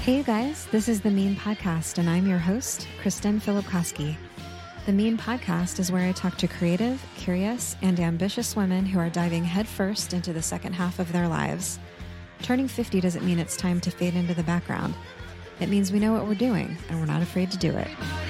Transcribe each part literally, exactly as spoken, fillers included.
Hey you guys, this is The Mean Podcast, and I'm your host, Kristen Filipkowski. The Mean Podcast is where I talk to creative, curious, and ambitious women who are diving headfirst into the second half of their lives. Turning fifty doesn't mean it's time to fade into the background. It means we know what we're doing, and we're not afraid to do it.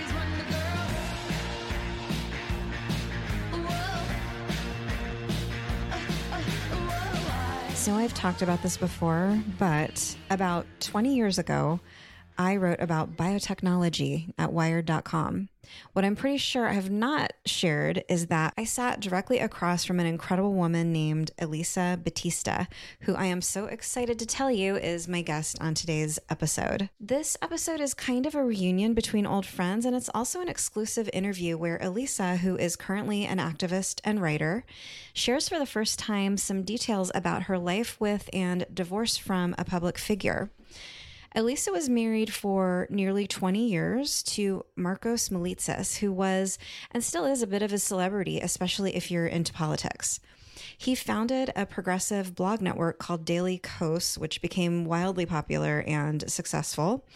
So I've talked about this before, but about twenty years ago, I wrote about biotechnology at wired dot com. What I'm pretty sure I have not shared is that I sat directly across from an incredible woman named Elisa Batista, who I am so excited to tell you is my guest on today's episode. This episode is kind of a reunion between old friends, and it's also an exclusive interview where Elisa, who is currently an activist and writer, shares for the first time some details about her life with and divorce from a public figure. Elisa was married for nearly twenty years to Markos Moulitsas, who was and still is a bit of a celebrity, especially if you're into politics. He founded a progressive blog network called Daily Kos, which became wildly popular and successful.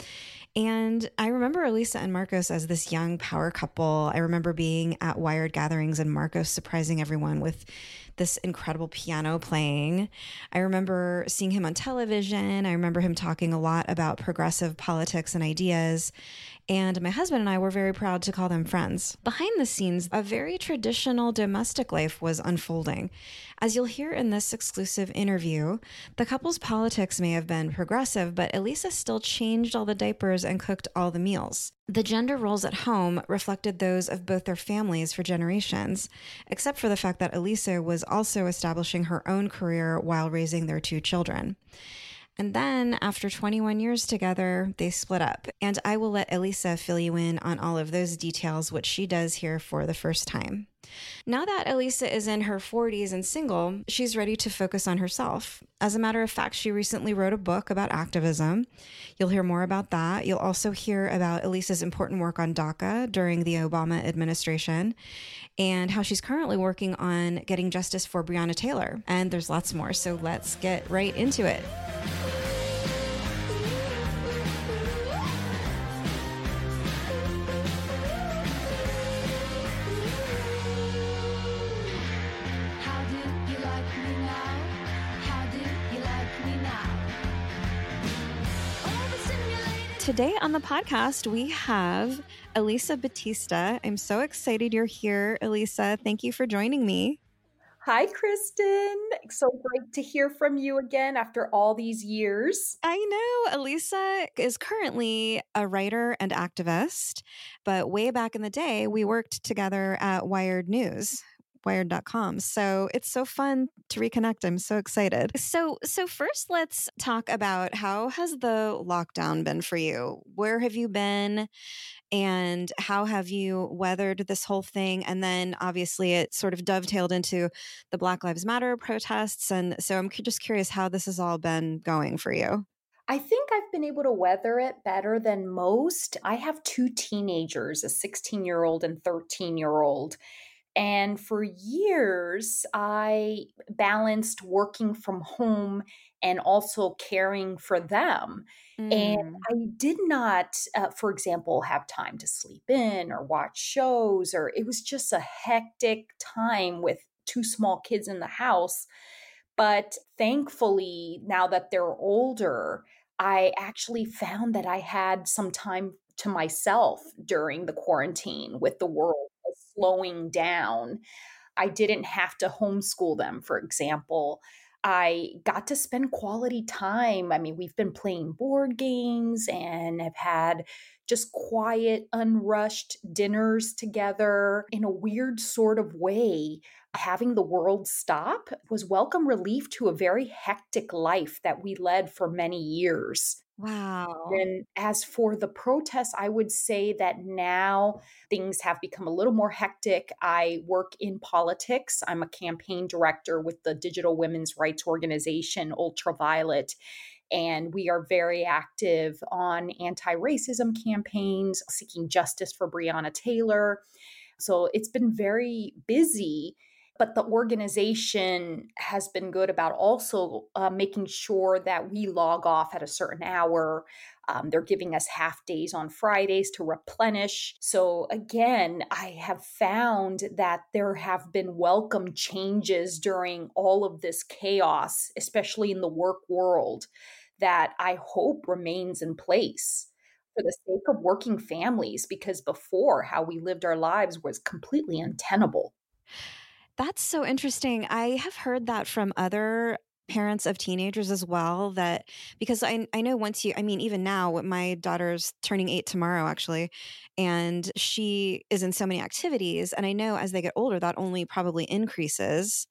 And I remember Elisa and Markos as this young power couple. I remember being at Wired gatherings and Markos surprising everyone with this incredible piano playing. I remember seeing him on television. I remember him talking a lot about progressive politics and ideas. And my husband and I were very proud to call them friends. Behind the scenes, a very traditional domestic life was unfolding. As you'll hear in this exclusive interview, the couple's politics may have been progressive, but Elisa still changed all the diapers and cooked all the meals. The gender roles at home reflected those of both their families for generations, except for the fact that Elisa was also establishing her own career while raising their two children. And then, after twenty-one years together, they split up. And I will let Elisa fill you in on all of those details, which she does here for the first time. Now that Elisa is in her forties and single, she's ready to focus on herself. As a matter of fact, she recently wrote a book about activism. You'll hear more about that. You'll also hear about Elisa's important work on DACA during the Obama administration and how she's currently working on getting justice for Breonna Taylor. And there's lots more, so let's get right into it. Today on the podcast, we have Elisa Batista. I'm so excited you're here, Elisa. Thank you for joining me. Hi, Kristen. So great to hear from you again after all these years. I know. Elisa is currently a writer and activist, but way back in the day, we worked together at Wired News. wired dot com. So it's so fun to reconnect. I'm so excited. So, so first let's talk about how has the lockdown been for you? Where have you been and how have you weathered this whole thing? And then obviously it sort of dovetailed into the Black Lives Matter protests. And so I'm just curious how this has all been going for you. I think I've been able to weather it better than most. I have two teenagers, a sixteen-year-old and thirteen-year-old. And for years, I balanced working from home and also caring for them. Mm. And I did not, uh, for example, have time to sleep in or watch shows, or it was just a hectic time with two small kids in the house. But thankfully, now that they're older, I actually found that I had some time to myself during the quarantine with the world slowing down. I didn't have to homeschool them, for example. I got to spend quality time. I mean, we've been playing board games and have had just quiet, unrushed dinners together in a weird sort of way. Having the world stop was welcome relief to a very hectic life that we led for many years. Wow. And as for the protests, I would say that now things have become a little more hectic. I work in politics. I'm a campaign director with the digital women's rights organization, Ultraviolet. And we are very active on anti-racism campaigns, seeking justice for Breonna Taylor. So it's been very busy. But the organization has been good about also uh, making sure that we log off at a certain hour. Um, they're giving us half days on Fridays to replenish. So again, I have found that there have been welcome changes during all of this chaos, especially in the work world, that I hope remains in place for the sake of working families, because before, how we lived our lives was completely untenable. That's so interesting. I have heard that from other parents of teenagers as well, that because I I know once you I mean even now my daughter's turning eight tomorrow actually, and she is in so many activities, and I know as they get older that only probably increases,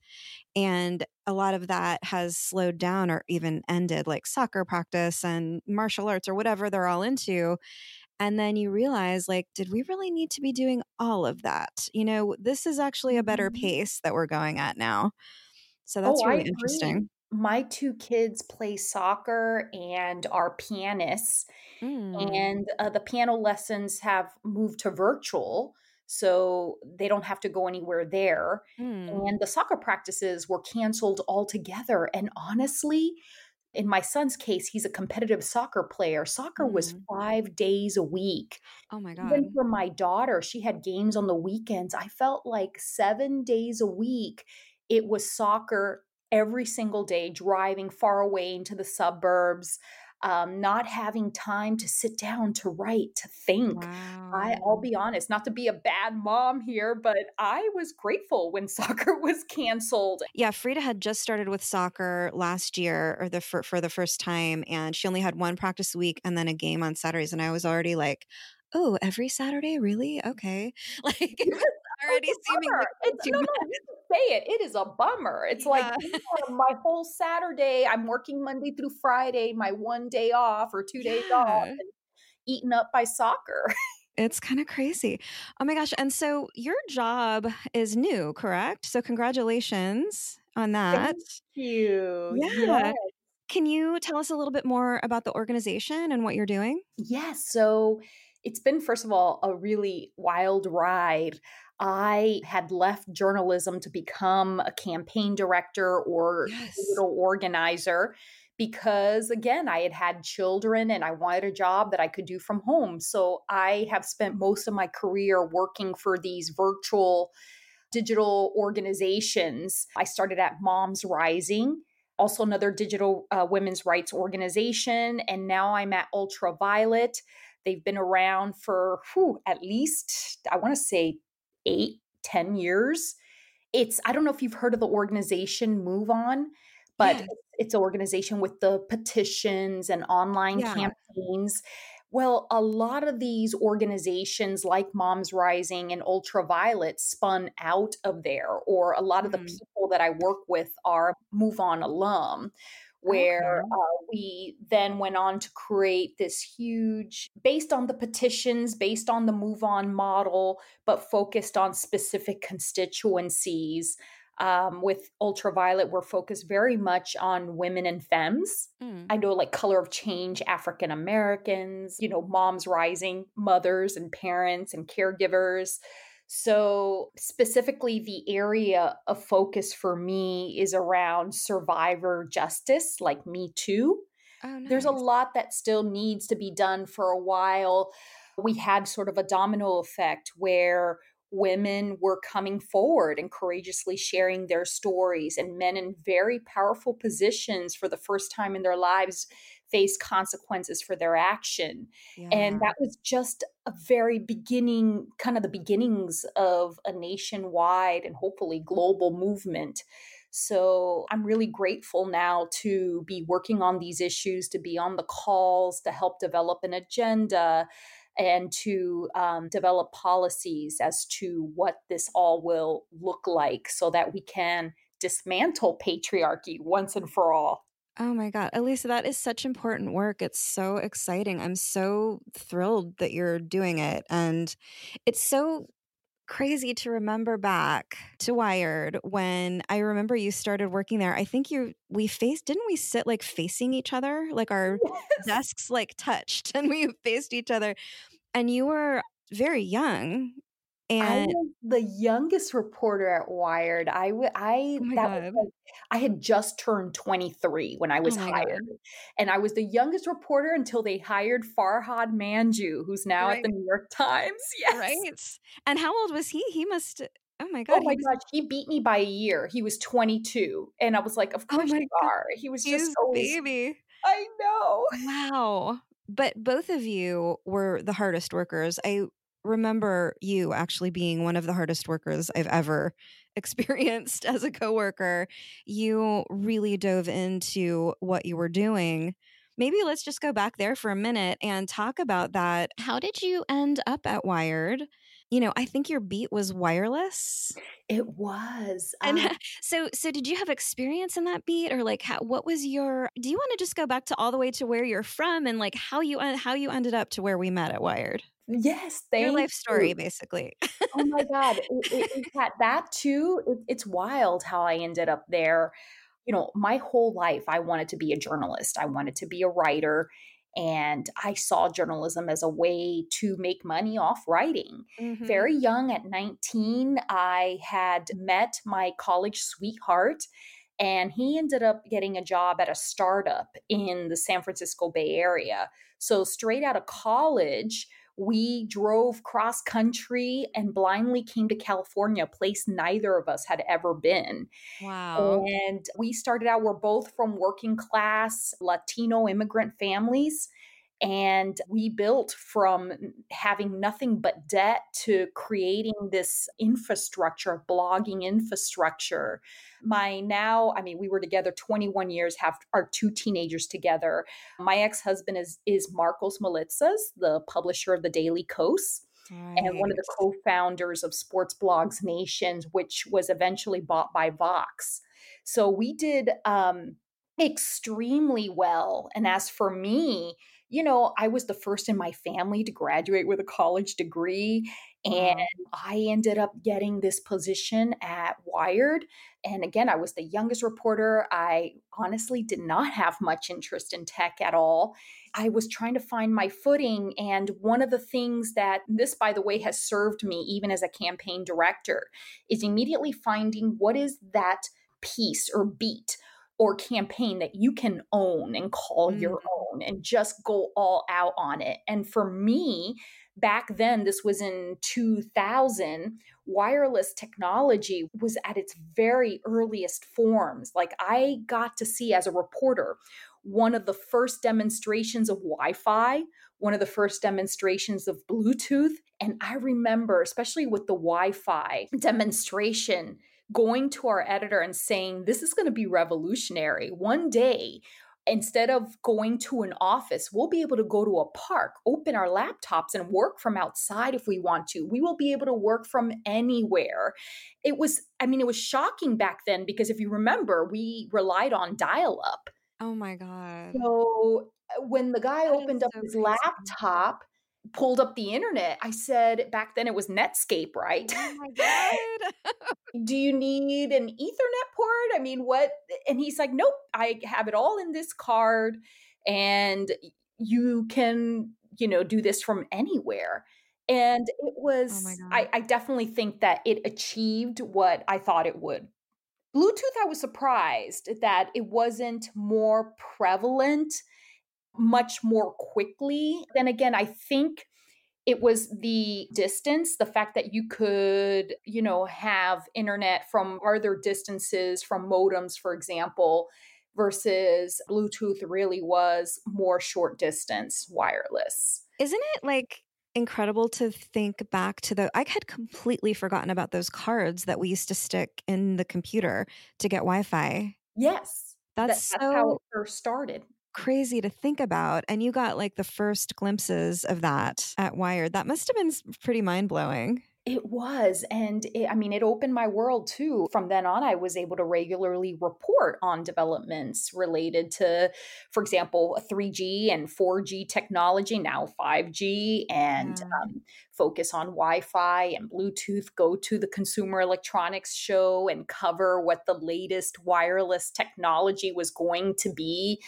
and a lot of that has slowed down or even ended, like soccer practice and martial arts or whatever they're all into. And then you realize, like, did we really need to be doing all of that? You know, this is actually a better Mhm. pace that we're going at now. So Oh, that's I really agree. interesting. My two kids play soccer and are pianists, Mm, and, uh, the piano lessons have moved to virtual, so they don't have to go anywhere there, mm, and the soccer practices were canceled altogether, and honestly, in my son's case, he's a competitive soccer player. Soccer was mm. five days a week. Oh my Even God. for my daughter, she had games on the weekends. I felt like seven days a week, it was soccer every single day, driving far away into the suburbs, um, not having time to sit down, to write, to think. I I'll Wow. be honest, not to be a bad mom here, but I was grateful when soccer was canceled. Yeah, Frida had just started with soccer last year or the for, for the first time, and she only had one practice a week and then a game on Saturdays. And I was already like, oh, every Saturday? Really? Okay. Like it Yes, was it's already a seeming bummer. like a little It's too no, no, much. you can say it. It is a bummer. It's like, Yeah. here my whole Saturday, I'm working Monday through Friday, my one day off or two days off, Yeah. and eaten up by soccer. It's kind of crazy. Oh my gosh. And so your job is new, correct? So congratulations on that. Thank you. Yeah. Yes. Can you tell us a little bit more about the organization and what you're doing? Yes. So it's been, first of all, a really wild ride. I had left journalism to become a campaign director or Yes. digital organizer because, again, I had had children and I wanted a job that I could do from home. So I have spent most of my career working for these virtual digital organizations. I started at Moms Rising, also another digital uh, women's rights organization, and now I'm at Ultraviolet. They've been around for whew, at least, I want to say, eight, ten years. It's, I don't know if you've heard of the organization Move On, but Yes. it's an organization with the petitions and online Yeah. campaigns. Well, a lot of these organizations like Moms Rising and Ultraviolet spun out of there, or a lot of the Mm. people that I work with are Move On alum, where Okay. uh, we then went on to create this huge, based on the petitions, based on the Move On model, but focused on specific constituencies. Um, with Ultraviolet, we're focused very much on women and femmes. Mm. I know, like Color of Change, African Americans, you know, Moms Rising, mothers and parents and caregivers. So, specifically, the area of focus for me is around survivor justice, like Me Too. Oh, There's a nice. lot that still needs to be done for a while. We had sort of a domino effect where women were coming forward and courageously sharing their stories, and men in very powerful positions for the first time in their lives faced consequences for their action. And Yeah. that was just a very beginning, kind of the beginnings of a nationwide and hopefully global movement. So I'm really grateful now to be working on these issues, to be on the calls, to help develop an agenda, and to um, develop policies as to what this all will look like so that we can dismantle patriarchy once and for all. Oh my God. Elisa, that is such important work. It's so exciting. I'm so thrilled that you're doing it. And it's so crazy to remember back to Wired when I remember you started working there. I think you we faced didn't we sit like facing each other? Like our Yes. desks like touched and we faced each other. And you were very young. I And was the youngest reporter at Wired. I w I oh my that was God. like I had just turned twenty-three when I Oh was my hired, God. and I was the youngest reporter until they hired Farhad Manjoo, who's now at Right. the New York Times. Yes. Right. And how old was he? He must oh my Oh God, my he was gosh, he beat me by a year. He was twenty-two, and I was like, "Of oh course my you God. are." He was He just was always baby. I know. Wow. But both of you were the hardest workers. I remember you actually being one of the hardest workers I've ever experienced as a coworker. You really dove into what you were doing. Maybe let's just go back there for a minute and talk about that. How did you end up at Wired? You know, I think your beat was wireless. It was, And um so so did you have experience in that beat, or like how, what was your do you want to just go back to all the way to where you're from and like how you en- how you ended up to where we met at Wired? Yes, Your thank life story you. basically. Oh my god, it it it had that too, it it's wild how I ended up there. You know, my whole life, I wanted to be a journalist. I wanted to be a writer, and I saw journalism as a way to make money off writing. Mhm. Very young at nineteen, I had met my college sweetheart, and he ended up getting a job at a startup in the San Francisco Bay Area. So, straight out of college, we drove cross country and blindly came to California, a place neither of us had ever been. Wow. And we started out, we're both from working class Latino immigrant families. And we built from having nothing but debt to creating this infrastructure, blogging infrastructure. My now, I mean, we were together twenty-one years, have our two teenagers together. My ex-husband is is Marcos Melitsas, the publisher of the Daily Kos and one of Right. the co-founders of Sports Blogs Nations, which was eventually bought by Vox. So we did um, extremely well. And as for me, you know, I was the first in my family to graduate with a college degree. And Wow. I ended up getting this position at Wired. And again, I was the youngest reporter. I honestly did not have much interest in tech at all. I was trying to find my footing. And one of the things that this, by the way, has served me even as a campaign director is immediately finding what is that piece or beat or campaign that you can own and call your Mm. own and just go all out on it. And for me, back then, this was in two thousand, wireless technology was at its very earliest forms. Like I got to see as a reporter one of the first demonstrations of Wi Fi, one of the first demonstrations of Bluetooth. And I remember, especially with the Wi Fi demonstration, going to our editor and saying, "This is going to be revolutionary. One day, instead of going to an office, we'll be able to go to a park, open our laptops, and work from outside if we want to. We will be able to work from anywhere." It was, I mean, it was shocking back then because if you remember, we relied on dial up. Oh my God. So, uh, when the guy That is opened up so his crazy. laptop, pulled up the internet, I said back then it was Netscape, right? Oh my God. "Do you need an Ethernet port? I mean, what?" And he's like, "Nope, I have it all in this card, and y you can, you know, do this from anywhere." And it Oh my was God. I I definitely think that it achieved what I thought it would. Bluetooth, I was surprised that it wasn't more prevalent much more quickly. Then again, I think it was the distance, the fact that you could, you know, have internet from farther distances from modems, for example, versus Bluetooth really was more short distance wireless. Isn't it like incredible to think back to the I had completely forgotten about those cards that we used to stick in the computer to get Wi-Fi. Yes, that That's that's how it so first started. crazy to think about. And you got like the first glimpses of that at Wired. That must have been s- pretty mind blowing. It was, and it I mean, it opened my world too. From then on, I was able to regularly report on developments related to, for example, three G and four G technology, now five G, and Yeah. um, focus on Wi-Fi and Bluetooth, go to the Consumer Electronics Show and cover what the latest wireless technology was going to be.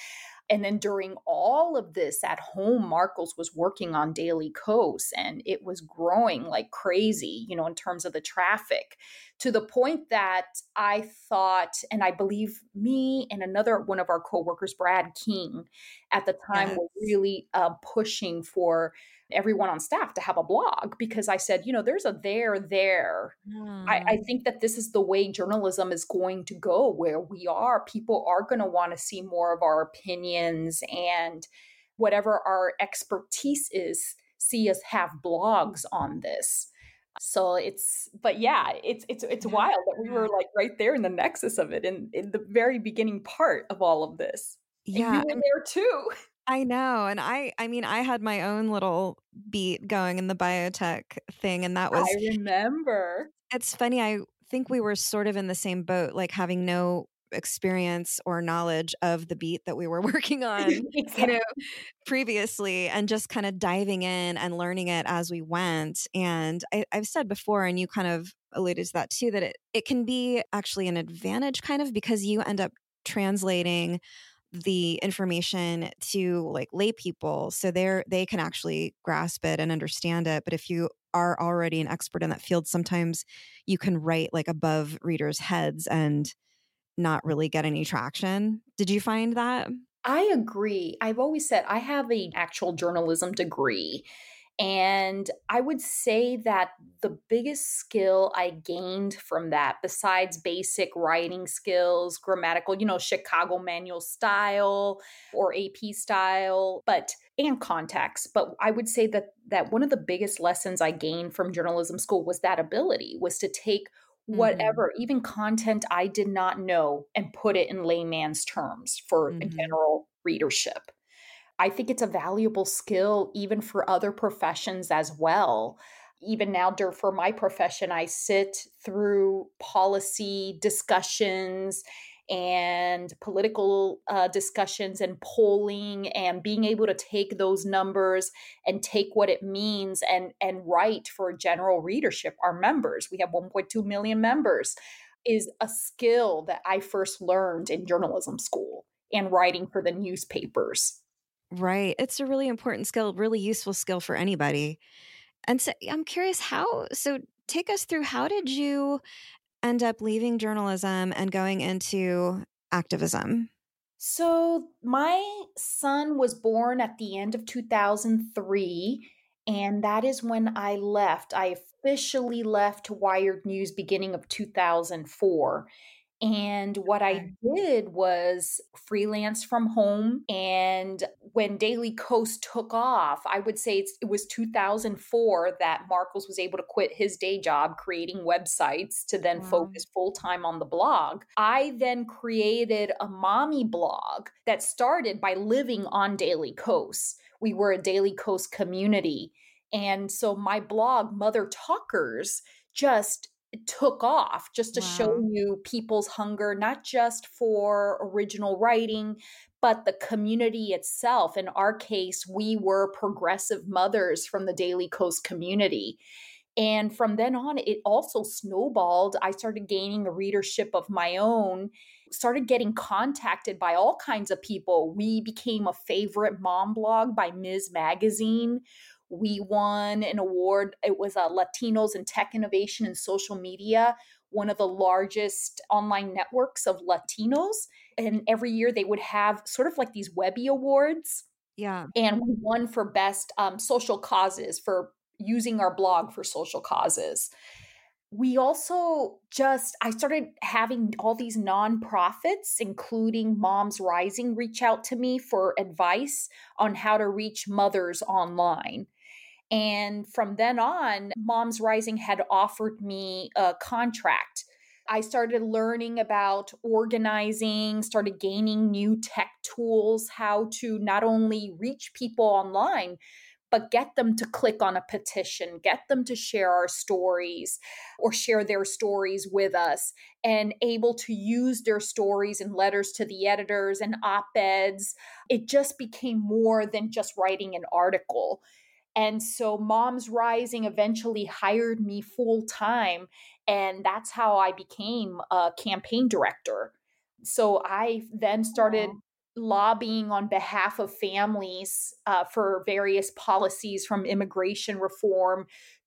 And then during all of this at home, Marcos was working on Daily Kos, and it was growing like crazy, you know, in terms of the traffic, to the point that I thought, and I believe me and another one of our coworkers, Brad King, at the time Yes. were really uh, pushing for everyone on staff to have a blog, because I said, you know, there's a there there. I, I Hmm. think that this is the way journalism is going to go, where we are. People are going to want to see more of our opinions, and whatever our expertise is, see us have blogs on this. So it's, but yeah, it's it's it's Yeah. wild that we were like right there in the nexus of it, in in the very beginning part of all of this, and you Yeah. were there too. I know, and I I mean, I had my own little beat going in the biotech thing, and that I was remember. it's funny, I think we were sort of in the same boat, like, having no experience or knowledge of the beat that we were working on, you know, Exactly. previously, and just kinda diving in and learning it as we went, and I I've said before, and you kind of alluded to that too, that it it can be actually an advantage kind of because you end up translating the information to like lay people so they're they can actually grasp it and understand it. But if you are already an expert in that field, sometimes you can write like above readers' heads and not really get any traction. Did you find that? I agree. I've always said I have a actual journalism degree, and I would say that the biggest skill I gained from that, besides basic writing skills, grammatical, you know, Chicago manual style or A P style, but and context, but I would say that that one of the biggest lessons I gained from journalism school was that ability, was to take Hmm. whatever, even content I did not know, and put it in layman's terms for a Hmm. general readership. I think it's a valuable skill even for other professions as well. Even now, dur- for my profession, I sit through policy discussions and political uh, discussions and polling, and being able to take those numbers and take what it means, and and write for general readership, our members. We have one point two million members. Is a skill that I first learned in journalism school and writing for the newspapers. Right. It's a really important skill, really useful skill for anybody. And so I'm curious how, so take us through how did you end up leaving journalism and going into activism? So, my son was born at the end of two thousand three, and that is when I left. I officially left Wired News beginning of two thousand four. And what I Okay. did was freelance from home. And when Daily Kos took off, I would say it's, it was two thousand four that Marcos was able to quit his day job creating websites to then Wow. focus full time on the blog. I then created a mommy blog that started by living on Daily Kos. We were a Daily Kos community. And so my blog, Mother Talkers, just took off, just to show Wow. you people's hunger, not just for original writing, but the community itself. In our case, we were progressive mothers from the Daily Kos community. And from then on, it also snowballed. I started gaining a readership of my own, started getting contacted by all kinds of people. We became a favorite mom blog by Ms. Magazine. We won an award. It was a Latinos in Tech Innovation and Social Media, one of the largest online networks of Latinos. And every year they would have sort of like these Webby Awards, Yeah. and we won for best um, social causes, for using our blog for social causes. We also just, I started having all these nonprofits, including Moms Rising, reach out to me for advice on how to reach mothers online. And from then on, Moms Rising had offered me a contract. I started learning about organizing, started gaining new tech tools, how to not only reach people online, but get them to click on a petition, get them to share our stories or share their stories with us, and able to use their stories in letters to the editors and op eds. It just became more than just writing an article. And so Moms Rising eventually hired me full time. And that's how I became a campaign director. So I then started Cool. lobbying on behalf of families uh, for various policies from immigration reform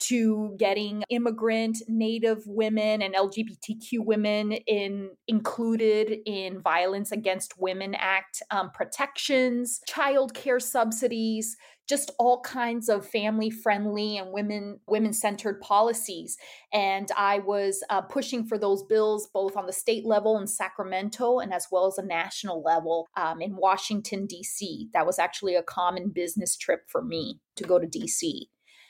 to getting immigrant Native women and L G B T Q women in included in Violence Against Women Act um, protections, childcare subsidies, just all kinds of family friendly and women women centered policies. And I was uh, pushing for those bills both on the state level in Sacramento and as well as a national level um, in Washington, D C. That was actually a common business trip for me to go to D C.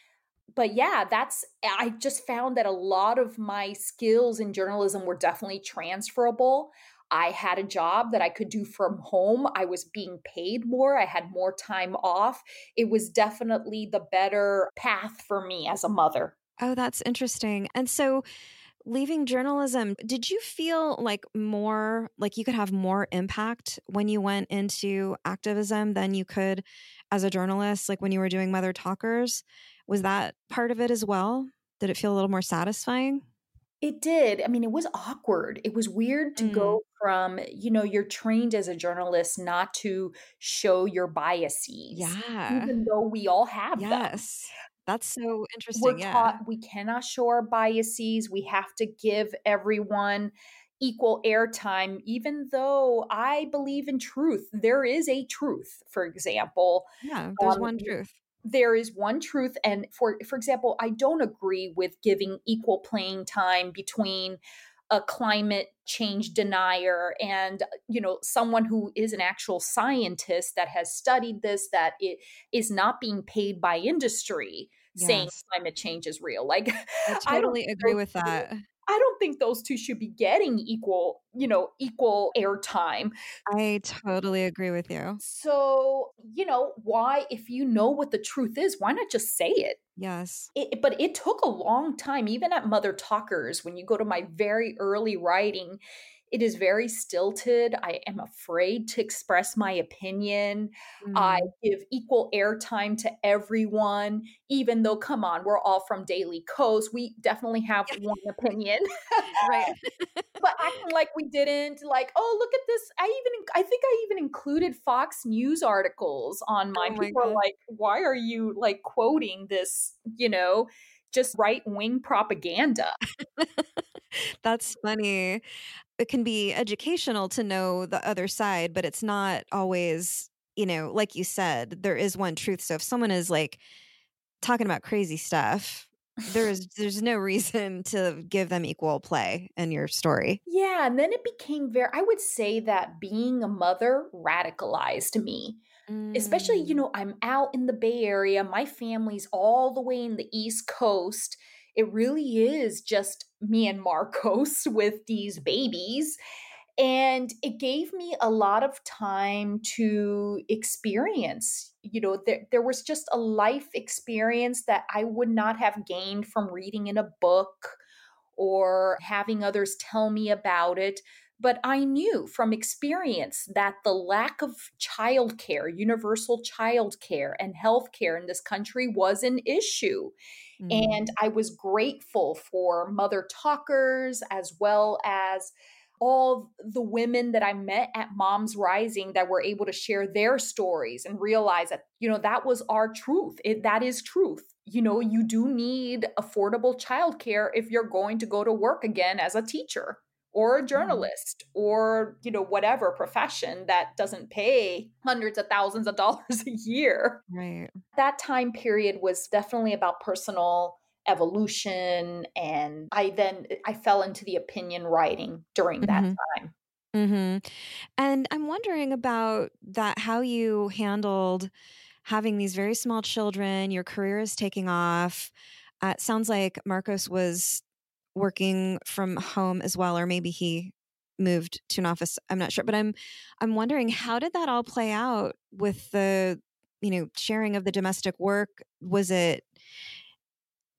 But yeah, that's, I just found that a lot of my skills in journalism were definitely transferable. I had a job that I could do from home. I was being paid more. I had more time off. It was definitely the better path for me as a mother. Oh, that's interesting. And so leaving journalism, did you feel like more, like you could have more impact when you went into activism than you could as a journalist, like when you were doing Mother Talkers? Was that part of it as well? Did it feel a little more satisfying? It did. I mean, it was awkward. It was weird to Mm. go from, you know, you're trained as a journalist not to show your biases, Yeah. even though we all have them. Yes. That's so We're interesting. Yeah. taught we cannot show our biases. We have to give everyone equal airtime, even though I believe in truth. There is a truth, for example. Yeah. There's Um, one truth. there is one truth. And for for example, I don't agree with giving equal playing time between a climate change denier and, you know, someone who is an actual scientist that has studied this, that it is not being paid by industry saying Yes. climate change is real. Like, I I don't totally think agree those with two, that. I don't think those two should be getting equal, you know, equal airtime. I totally agree with you. So, you know, why, if you know what the truth is, why not just say it? Yes. It, but it took a long time, even at Mother Talkers, when you go to my very early writing, it is very stilted. I am afraid to express my opinion. I Mm. give equal airtime to everyone, even though, come on, we're all from Daily Kos. We definitely have one opinion. Right. But acting like we didn't, like, oh, look at this. I even, I think I even included Fox News articles on Oh mine. my People are God. like, why are you like quoting this, you know, just right wing propaganda? That's funny. It can be educational to know the other side, but it's not always, you know, like you said, there is one truth. So if someone is like talking about crazy stuff, there is there's no reason to give them equal play in your story. Yeah. And then it became very, I would say that being a mother radicalized me. Especially, you Mm. know, I'm out in the Bay Area. My family's all the way in the East Coast. It really is just me and Marcos with these babies. And it gave me a lot of time to experience. You know, there, there was just a life experience that I would not have gained from reading in a book or having others tell me about it. But I knew from experience that the lack of childcare, universal childcare, and healthcare in this country was an issue. Mm. And I was grateful for Mother Talkers as well as all the women that I met at Moms Rising that were able to share their stories and realize that, you know, that was our truth. It, that is truth. You know, you do need affordable childcare if you're going to go to work again as a teacher or a Yeah. journalist or, you know, whatever profession that doesn't pay hundreds of thousands of dollars a year. Right. That time period was definitely about personal evolution, and I then I fell into the opinion writing during that Mhm. time. Mhm. And I'm wondering about that, how you handled having these very small children, your career is taking off. Uh, it sounds like Marcos was working from home as well, or maybe he moved to an office. I'm not sure, but I'm I'm wondering, how did that all play out with the, you know, sharing of the domestic work? Was it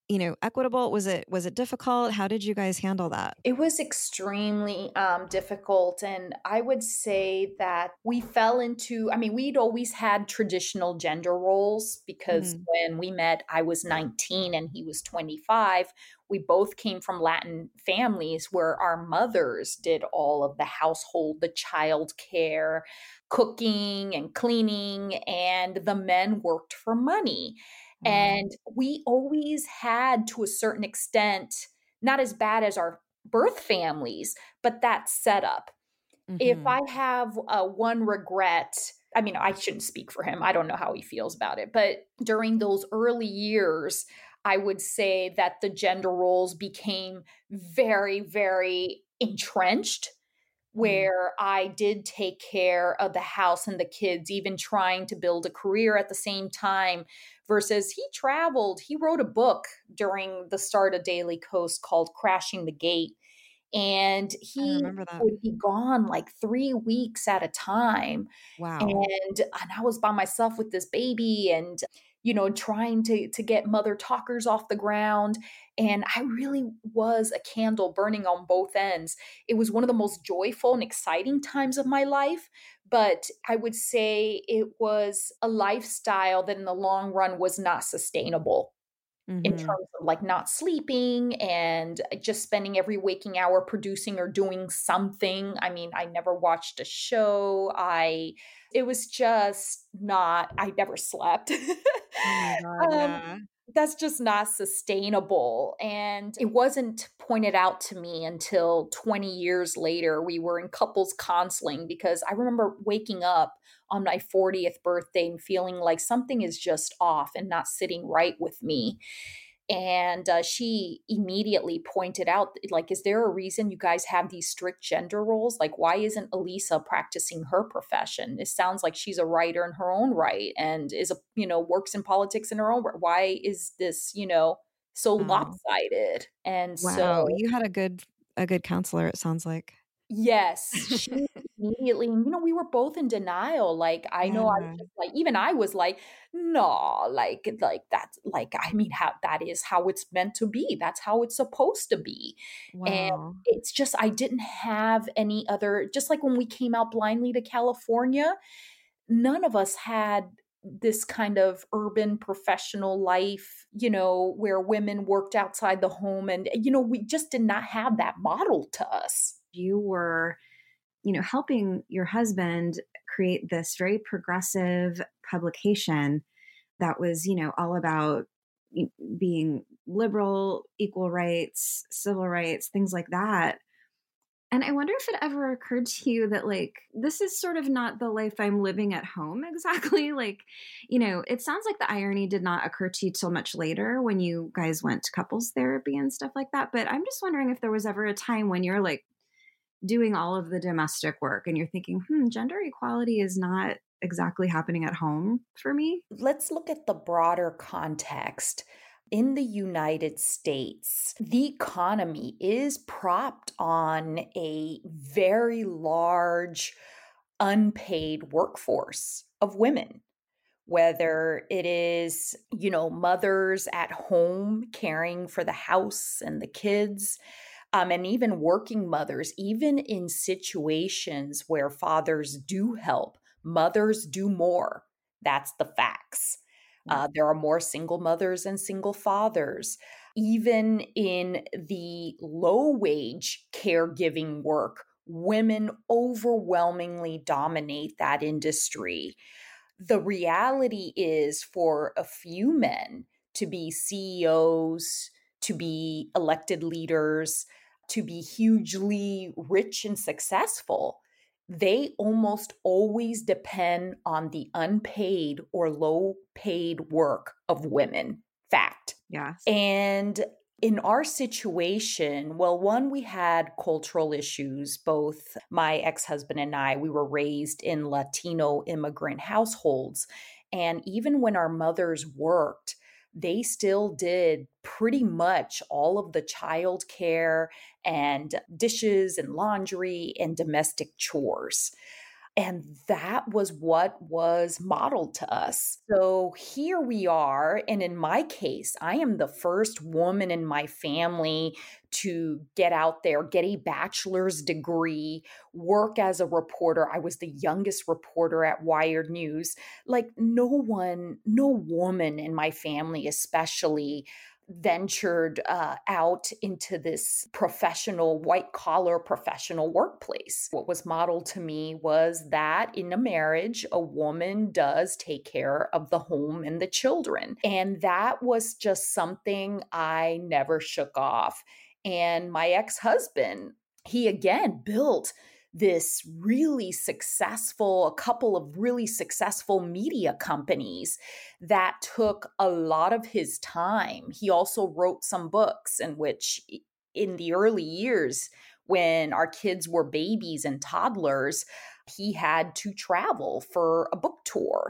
you know, equitable? Was it was it difficult? How did you guys handle that? It was extremely um, difficult. And I would say that we fell into, I mean, we'd always had traditional gender roles because Mhm. when we met, I was nineteen and he was twenty-five. We both came from Latin families where our mothers did all of the household, the child care, cooking and cleaning, and the men worked for money. Wow. And we always had, to a certain extent, not as bad as our birth families, but that setup. If Mhm. I have uh, one regret, I mean, I shouldn't speak for him. I don't know how he feels about it. But during those early years, I would say that the gender roles became very, very entrenched, Mm. where I did take care of the house and the kids, even trying to build a career at the same time. Versus he traveled, he wrote a book during the start of Daily Coast called Crashing the Gate. And I he remember that. would be gone like three weeks at a time. Wow. And and I was by myself with this baby and, you know, trying to to get mother talkers off the ground. And I really was a candle burning on both ends. It was one of the most joyful and exciting times of my life, but I would say it was a lifestyle that in the long run was not sustainable in Mhm. terms of like not sleeping and just spending every waking hour producing or doing something. I mean, I never watched a show. I it was just not I never slept. Oh my god, um yeah. that's just not sustainable. And it wasn't pointed out to me until twenty years later. We were in couples counseling because I remember waking up on my fortieth birthday and feeling like something is just off and not sitting right with me. And uh, she immediately pointed out, like, is there a reason you guys have these strict gender roles? Like, why isn't Elisa practicing her profession? It sounds like she's a writer in her own right and is a, you know, works in politics in her own right. Why is this, you know, so Oh, lopsided? And wow. so You had a good a good counselor, it sounds like. yes, she immediately, and, you know, we were both in denial, like, I know I was Yeah. just like even I was like, "No, like like, that's like, I mean, how that is how it's meant to be, that's how it's supposed to be." And Wow. it's just I didn't have any other just like when we came out blindly to California, none of us had this kind of urban professional life, you know, where women worked outside the home and, you know, we just did not have that model to us. You were, you know, helping your husband create this very progressive publication that was, you know, all about y- being liberal, equal rights, civil rights, things like that. And I wonder if it ever occurred to you that, like, this is sort of not the life I'm living at home exactly. Like, you know, it sounds like the irony did not occur to you till much later when you guys went to couples therapy and stuff like that. But I'm just wondering if there was ever a time when you're like doing all of the domestic work and you're thinking, hmm, gender equality is not exactly happening at home for me. Let's look at the broader context. In the United States, the economy is propped on a very large unpaid workforce of women, whether it is, you know, mothers at home caring for the house and the kids, um, and even working mothers, even in situations where fathers do help, mothers do more. That's the facts. Yeah. Uh, there are more single mothers and single fathers. Even in the low wage caregiving work, women overwhelmingly dominate that industry. The reality is for a few men to be C E Os, to be elected leaders, to be hugely rich and successful, they almost always depend on the unpaid or low paid work of women. Fact. Yes. And in our situation, well, one, we had cultural issues. Both my ex husband and I, we were raised in Latino immigrant households. And even when our mothers worked, they still did pretty much all of the child care and dishes and laundry and domestic chores. And that was what was modeled to us. So here we are. And in my case, I am the first woman in my family to get out there, get a bachelor's degree, work as a reporter. I was the youngest reporter at Wired News. Like no one, no woman in my family, especially, ventured uh, out into this professional, white collar professional workplace. What was modeled to me was that in a marriage, a woman does take care of the home and the children. And that was just something I never shook off. And my ex husband, he again built this really successful, a couple of really successful media companies that took a lot of his time. He also wrote some books in which, in the early years, when our kids were babies and toddlers, he had to travel for a book tour.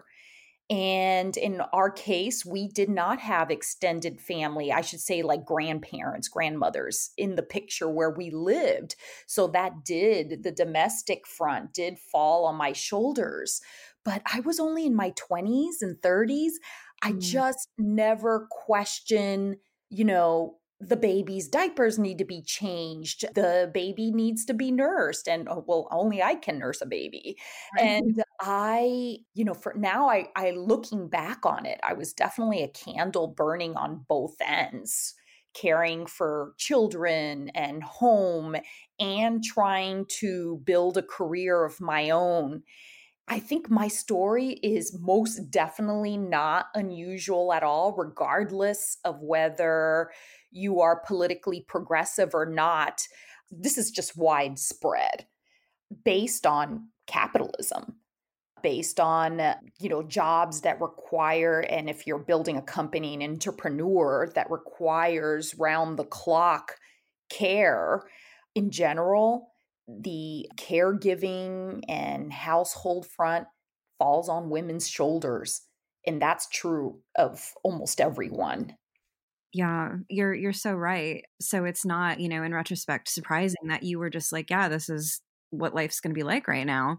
And in our case, we did not have extended family, I should say like grandparents, grandmothers in the picture where we lived. So that did, the domestic front did fall on my shoulders. But I was only in my twenties and thirties. I Mm. just never questioned, you know, the baby's diapers need to be changed. The baby needs to be nursed. And oh, well, only I can nurse a baby. And I, you know, for now, I, I looking back on it, I was definitely a candle burning on both ends, caring for children and home and trying to build a career of my own. I think my story is most definitely not unusual at all, regardless of whether you are politically progressive or not. This is just widespread based on capitalism, based on, uh, you know, jobs that require, and if you're building a company, an entrepreneur that requires round the clock care in general, the caregiving and household front falls on women's shoulders. And that's true of almost everyone. Yeah, you're you're so right. So it's not, you know, in retrospect, surprising that you were just like, yeah, this is what life's going to be like right now.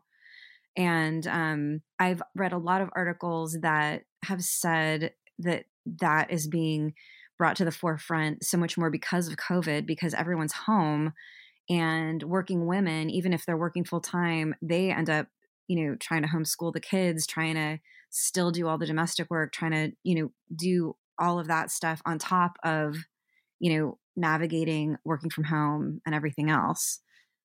And um, I've read a lot of articles that have said that that is being brought to the forefront so much more because of COVID, because everyone's home and working women, even if they're working full time, they end up, you know, trying to homeschool the kids, trying to still do all the domestic work, trying to, you know, do all of that stuff on top of, you know, navigating working from home and everything else.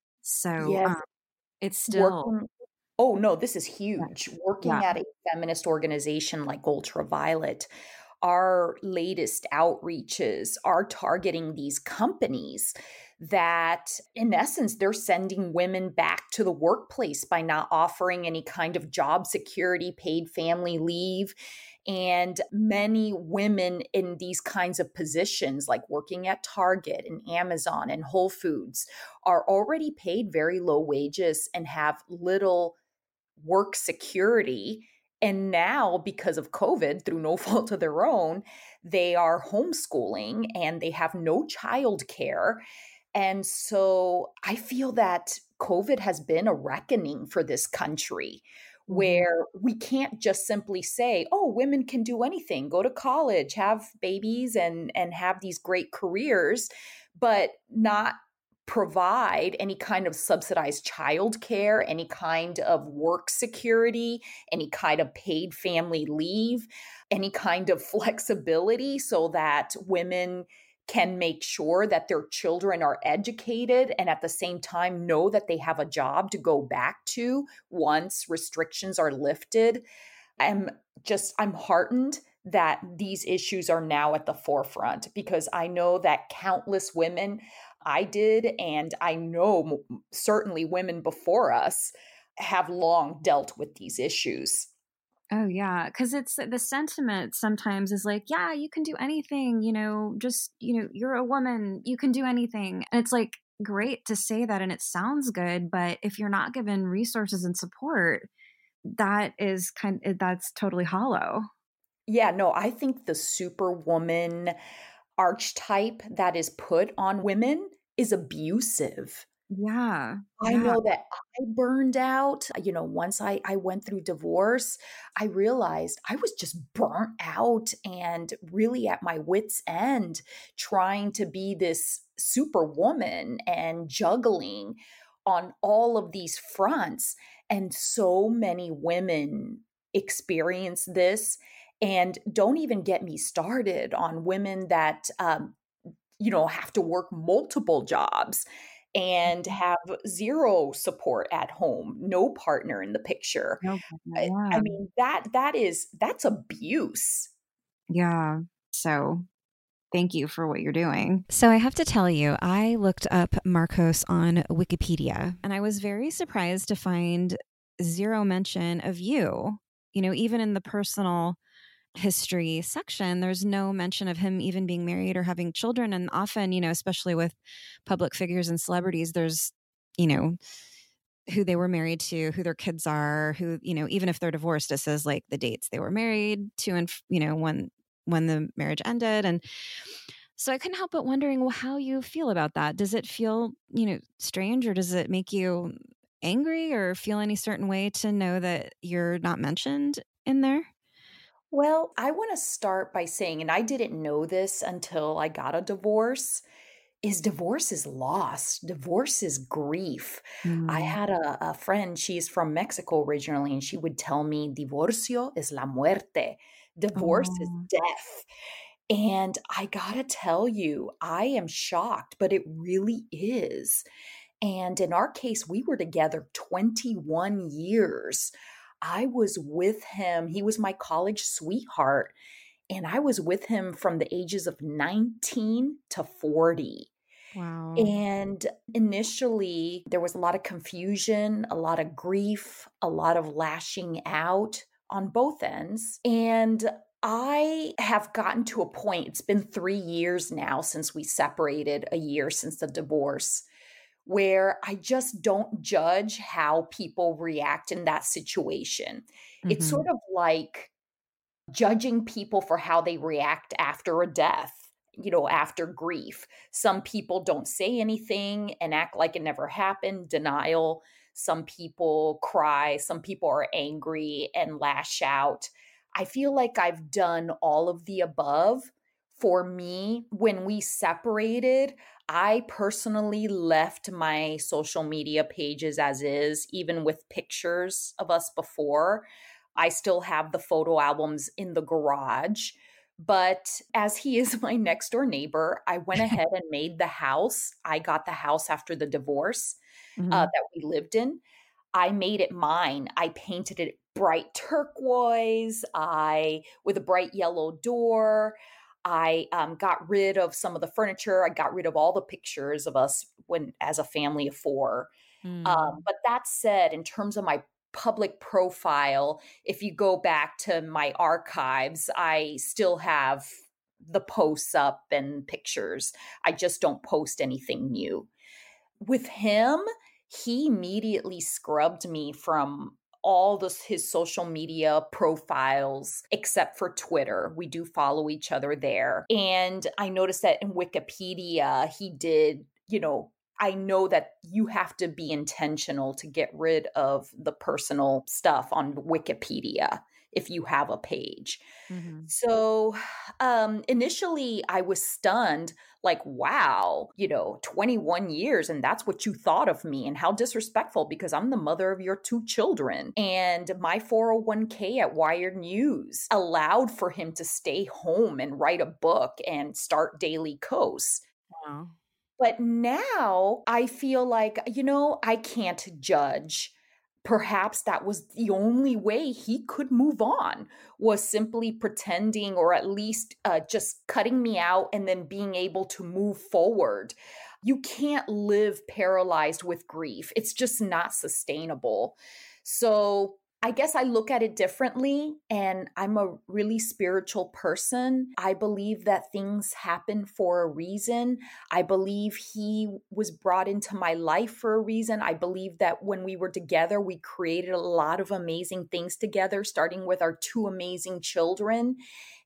So Yes, um, it's still, working. Oh, no, this is yeah, huge. yeah. Working at a feminist organization like Ultraviolet, our latest outreaches are targeting these companies that, in essence, they're sending women back to the workplace by not offering any kind of job security, paid family leave. And many women in these kinds of positions, like working at Target and Amazon and Whole Foods, are already paid very low wages and have little work security. And now, because of COVID, through no fault of their own, they are homeschooling and they have no childcare. And so I feel that COVID has been a reckoning for this country Mhm. where we can't just simply say, oh, women can do anything, go to college, have babies, and, and have these great careers, but not provide any kind of subsidized childcare, any kind of work security, any kind of paid family leave, any kind of flexibility so that women can make sure that their children are educated and at the same time know that they have a job to go back to once restrictions are lifted. I'm just, I'm heartened that these issues are now at the forefront because I know that countless women, I did, and I know certainly women before us have long dealt with these issues. Oh yeah, because it's the sentiment sometimes is like, yeah, you can do anything, you know, just, you know, you're a woman, you can do anything. And it's like great to say that and it sounds good, but if you're not given resources and support, that is kind of, that's totally hollow. Yeah, no, I think the superwoman archetype that is put on women is abusive. Yeah. I Yeah. know that I burned out. You know, once I I went through divorce, I realized I was just burnt out and really at my wit's end trying to be this superwoman and juggling on all of these fronts. And so many women experience this. And don't even get me started on women that um, you know, have to work multiple jobs and Mhm. have zero support at home, no partner in the picture. No problem. I I Yeah. mean, that that is that's abuse. Yeah. So thank you for what you're doing. So I have to tell you, I looked up Marcos on Wikipedia and I was very surprised to find zero mention of you. You know, even in the personal history section, there's no mention of him even being married or having children. And often, you know, especially with public figures and celebrities, there's, you know, who they were married to, who their kids are, who, you know, even if they're divorced, it says like the dates they were married to and, you know, when when the marriage ended. And so I couldn't help but wondering, well, how you feel about that. Does it feel, you know, strange, or does it make you angry or feel any certain way to know that you're not mentioned in there? Well, I wanna start by saying, and I didn't know this until I got a divorce, is divorce is loss. Divorce is grief. I Mm. had a, a friend, she's from Mexico originally, and she would tell me, divorcio es la muerte. Divorce is Oh, death. And I gotta tell you, I am shocked, but it really is. And in our case, we were together twenty-one years. I was with him. He was my college sweetheart. And I was with him from the ages of nineteen to forty. wow. And initially, there was a lot of confusion, a lot of grief, a lot of lashing out on both ends. And I have gotten to a point, it's been three years now since we separated, a year since the divorce, where I just don't judge how people react in that situation. It's Hmm. sort of like judging people for how they react after a death, you know, after grief. Some people don't say anything and act like it never happened, denial. Some people cry, some people are angry and lash out. I feel like I've done all of the above. For me, when we separated, I personally left my social media pages as is, even with pictures of us before. I still have the photo albums in the garage. But as he is my next door neighbor, I went ahead and made the house. I got the house after the divorce uh, Hmm. that we lived in. I made it mine. I painted it bright turquoise, I with a bright yellow door. I um, got rid of some of the furniture. I got rid of all the pictures of us when as a family of four. Um, Mm. but that said, in terms of my public profile, if you go back to my archives, I still have the posts up and pictures. I just don't post anything new. With him, he immediately scrubbed me from all this his social media profiles except for Twitter. We do follow each other there. And I noticed that in Wikipedia, he did, you know, I know that you have to be intentional to get rid of the personal stuff on Wikipedia if you have a page. Hmm. So, um, initially, I was stunned, like, wow, you know, twenty-one years, and that's what you thought of me, and how disrespectful because I'm the mother of your two children. And my four oh one k at Wired News allowed for him to stay home and write a book and start Daily Kos. Wow. But now I feel like, you know, I can't judge. Perhaps that was the only way he could move on, was simply pretending or at least uh, just cutting me out and then being able to move forward. You can't live paralyzed with grief. It's just not sustainable. So I guess I look at it differently, and I'm a really spiritual person. I believe that things happen for a reason. I believe he was brought into my life for a reason. I believe that when we were together, we created a lot of amazing things together, starting with our two amazing children.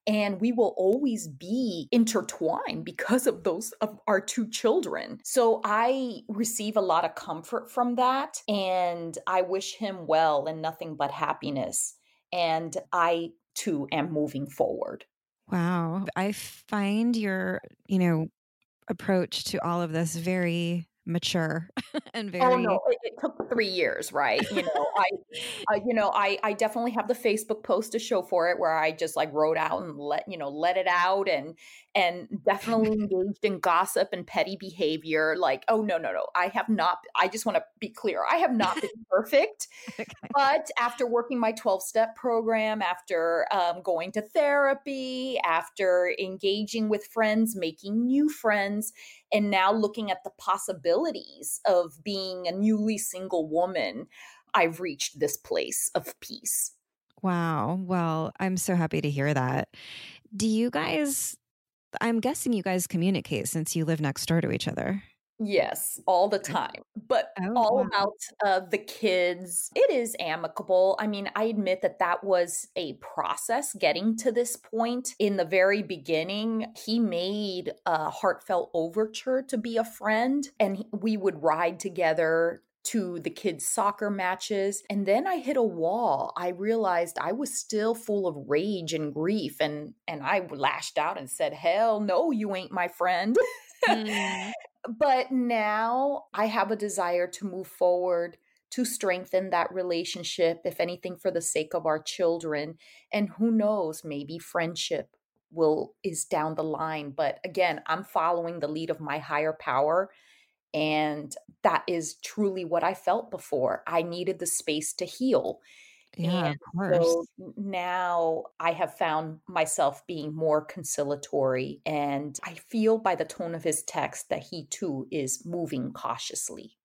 and we will always be intertwined because of those of our two children. So I receive a lot of comfort from that, and I wish him well and nothing but happiness. And I too am moving forward. Wow. I find your, you know, approach to all of this very mature and Oh no, very it, it took three years, right? You know, I, I, you know, I, I definitely have the Facebook post to show for it, where I just like wrote out and let, you know, let it out, and and definitely engaged in gossip and petty behavior. Like, oh no, no, no, I have not. I just want to be clear, I have not been perfect. okay. But after working my twelve-step program, after um, going to therapy, after engaging with friends, making new friends, and now looking at the possibilities of being a newly single woman, I've reached this place of peace. Wow. Well, I'm so happy to hear that. Do you guys, I'm guessing you guys communicate since you live next door to each other. Yes, all the Okay. time. But Oh, all wow. about uh, the kids, it is amicable. I mean, I admit that that was a process getting to this point. In the very beginning, he made a heartfelt overture to be a friend, and he- we would ride together to the kids' soccer matches. And then I hit a wall. I realized I was still full of rage and grief, and and I lashed out and said, "Hell no, you ain't my friend." Mm. But now I have a desire to move forward, to strengthen that relationship, if anything, for the sake of our children. And who knows, maybe friendship will is down the line. But again, I'm following the lead of my higher power. And that is truly what I felt before. I needed the space to heal. And Yeah, of so course. now I have found myself being more conciliatory. And I feel by the tone of his text that he too is moving cautiously.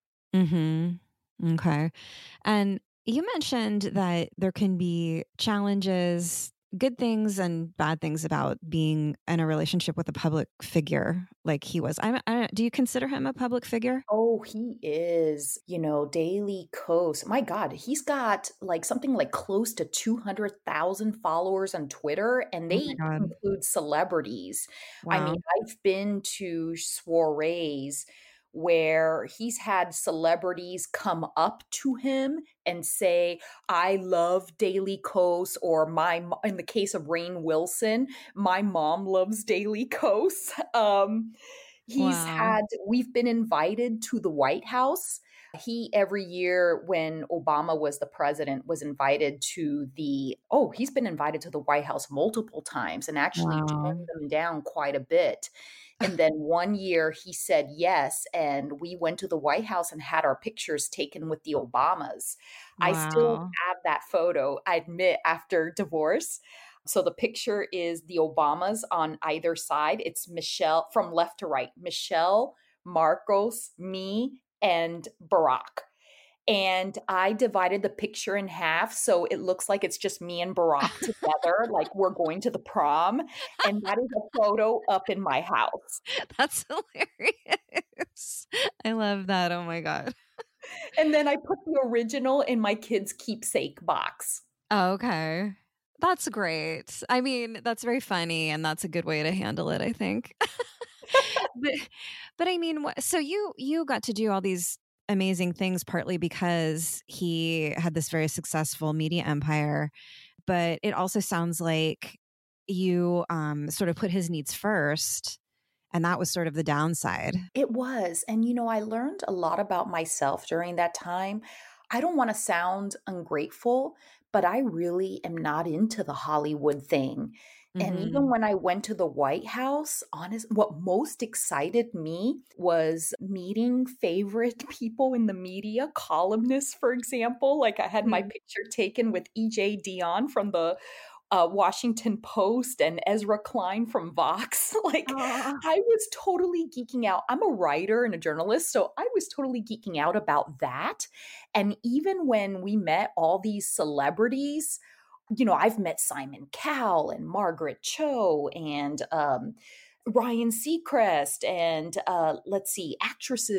Mm-hmm. Okay. And you mentioned that there can be challenges, good things and bad things about being in a relationship with a public figure like he was. I, I do you consider him a public figure? Oh, he is, you know, Daily Kos. My God, he's got like something like close to two hundred thousand followers on Twitter, and Oh they my God. include celebrities. I mean, Wow. I've been to soirees where he's had celebrities come up to him and say, I love Daily Kos, or my, mo- in the case of Rainn Wilson, my mom loves Daily Kos. Um, He's Wow. had we've been invited to the White House. He every year when Obama was the president was invited to the oh, he's been invited to the White House multiple times and actually Wow. turned them down quite a bit. And then one year he said yes, and we went to the White House and had our pictures taken with the Obamas. I still Wow. have that photo, I admit, after divorce. So the picture is the Obamas on either side. It's Michelle from left to right, Michelle, Marcos, me, and Barack. And I divided the picture in half so it looks like it's just me and Barack together, like we're going to the prom. And that is a photo up in my house. That's hilarious. I love that. Oh my God. And then I put the original in my kids' keepsake box. Okay. That's great. I mean, that's very funny and that's a good way to handle it, I think. but but I mean, wha- so you you got to do all these amazing things partly because he had this very successful media empire, but it also sounds like you um sort of put his needs first, and that was sort of the downside. It was. And, you know, I learned a lot about myself during that time. I don't want to sound ungrateful, but I really am not into the Hollywood thing. And even Mhm. when I went to the White House, honest, what most excited me was meeting favorite people in the media, columnists, for example. Like I had my Mhm. picture taken with E J Dion from the uh, Washington Post and Ezra Klein from Vox. Like, Aw. I was totally geeking out. I'm a writer and a journalist, so I was totally geeking out about that. And even when we met all these celebrities, you know, I've met Simon Cowell and Margaret Cho and um, Ryan Seacrest and uh, let's see, actresses and act-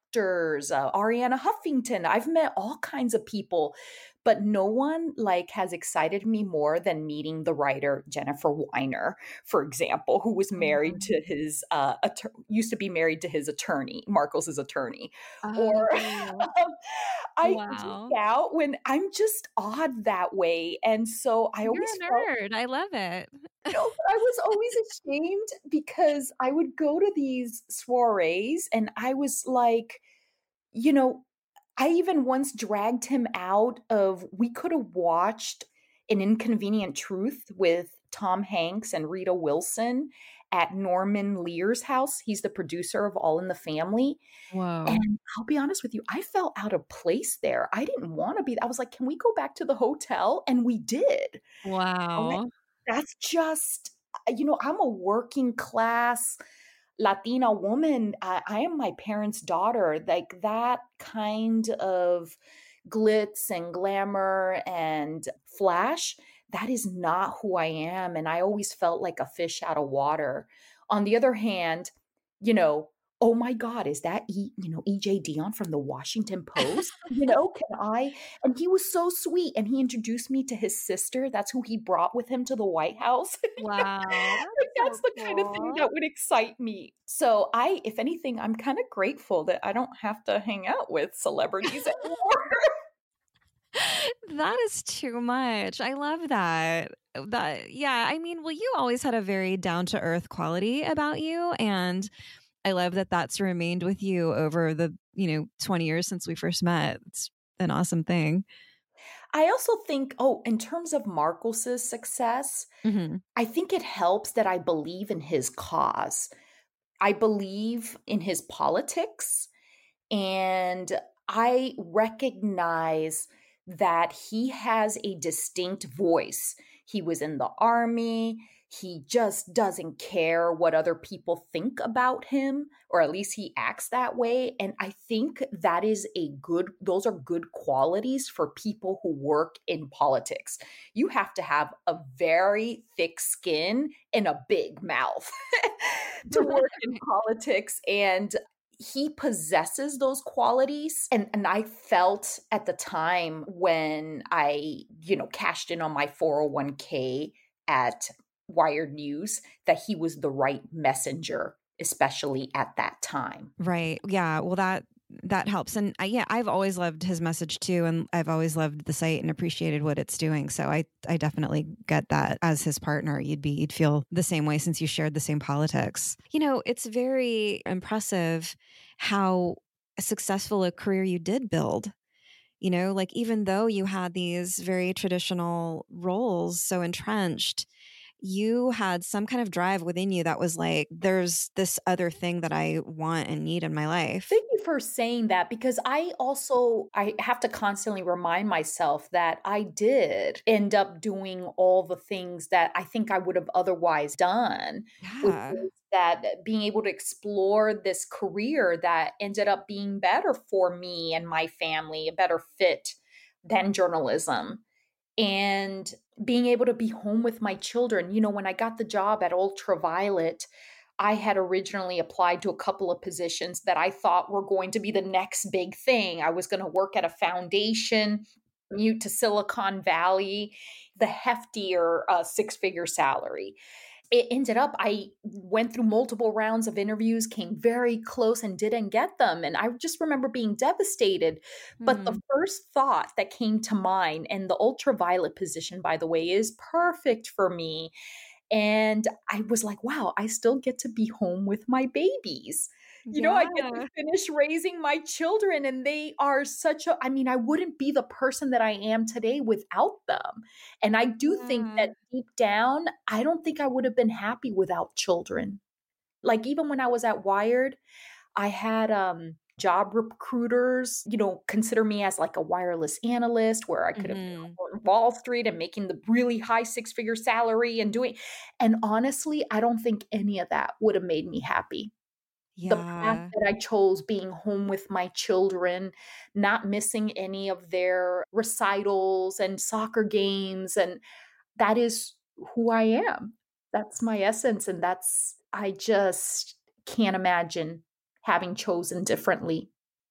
actors, uh, Ariana Huffington. I've met all kinds of people, but no one like has excited me more than meeting the writer Jennifer Weiner, for example, who was married Oh. to his uh, att- used to be married to his attorney, Marcos's attorney. Or Oh, um, I geek wow. out when I'm just odd that way, and so I You're always a felt nerd. I love it. no, but I was always ashamed because I would go to these soirees and I was like, you know, I even once dragged him out of we could have watched An Inconvenient Truth with Tom Hanks and Rita Wilson at Norman Lear's house. He's the producer of All in the Family. Whoa. And I'll be honest with you, I felt out of place there. I didn't want to be. I was like, can we go back to the hotel? And we did. I Wow. that's just uh, you know, I'm a working class Latina woman. I, I am my parents' daughter. Like that kind of glitz and glamour and flash, that is not who I am. And I always felt like a fish out of water. On the other hand, you know, oh my God, is that E, you know, E J Dion from the Washington Post? You know, can I? And he was so sweet. And he introduced me to his sister. That's who he brought with him to the White House. Wow, Like, that's that's so the kind of thing cool. that would excite me. So I, if anything, I'm kind of grateful that I don't have to hang out with celebrities anymore. That is too much. I love that. That yeah, I mean, well, you always had a very down to earth quality about you, and I love that that's remained with you over the, you know, twenty years since we first met. It's an awesome thing. I also think, oh, in terms of Marcos's success, Mhm. I think it helps that I believe in his cause. I believe in his politics. And I recognize that he has a distinct voice. He was in the army. He just doesn't care what other people think about him, or at least he acts that way. And I think that is a good, those are good qualities for people who work in politics. You have to have a very thick skin and a big mouth to work in politics. And he possesses those qualities, and and I felt at the time when I, you know, cashed in on my four oh one k at Wired News that he was the right messenger, especially at that time. Right. Yeah. Well, that that helps. And I, yeah, I've always loved his message too, and I've always loved the site and appreciated what it's doing. So I I definitely get that. As his partner, you'd be you'd feel the same way since you shared the same politics. You know, it's very impressive how successful a career you did build. You know, like even though you had these very traditional roles so entrenched, you had some kind of drive within you that was like, there's this other thing that I want and need in my life. Thank you for saying that, because I also I have to constantly remind myself that I did end up doing all the things that I think I would have otherwise done, which Yeah. is that being able to explore this career that ended up being better for me and my family, a better fit than journalism. And being able to be home with my children. You know, when I got the job at Ultraviolet, I had originally applied to a couple of positions that I thought were going to be the next big thing. I was going to work at a foundation, commute to Silicon Valley, the heftier uh, six figure salary. It ended up, I went through multiple rounds of interviews, came very close and didn't get them. And I just remember being devastated. But the Hmm. first thought that came to mind, and the ultraviolet position, by the way, is perfect for me. And I was like, wow, I still get to be home with my babies. You know, I get to Yeah. finish raising my children, and they are such a, I mean, I wouldn't be the person that I am today without them. And I do think Yeah. that deep down, I don't think I would have been happy without children. Like even when I was at Wired, I had um job recruiters, you know, consider me as like a wireless analyst where I could have been Hmm. on Wall Street and making the really high six-figure salary and doing, and honestly, I don't think any of that would have made me happy. The path Yeah. that I chose, being home with my children, not missing any of their recitals and soccer games, and that is who I am. That's my essence, and that's I just can't imagine having chosen differently.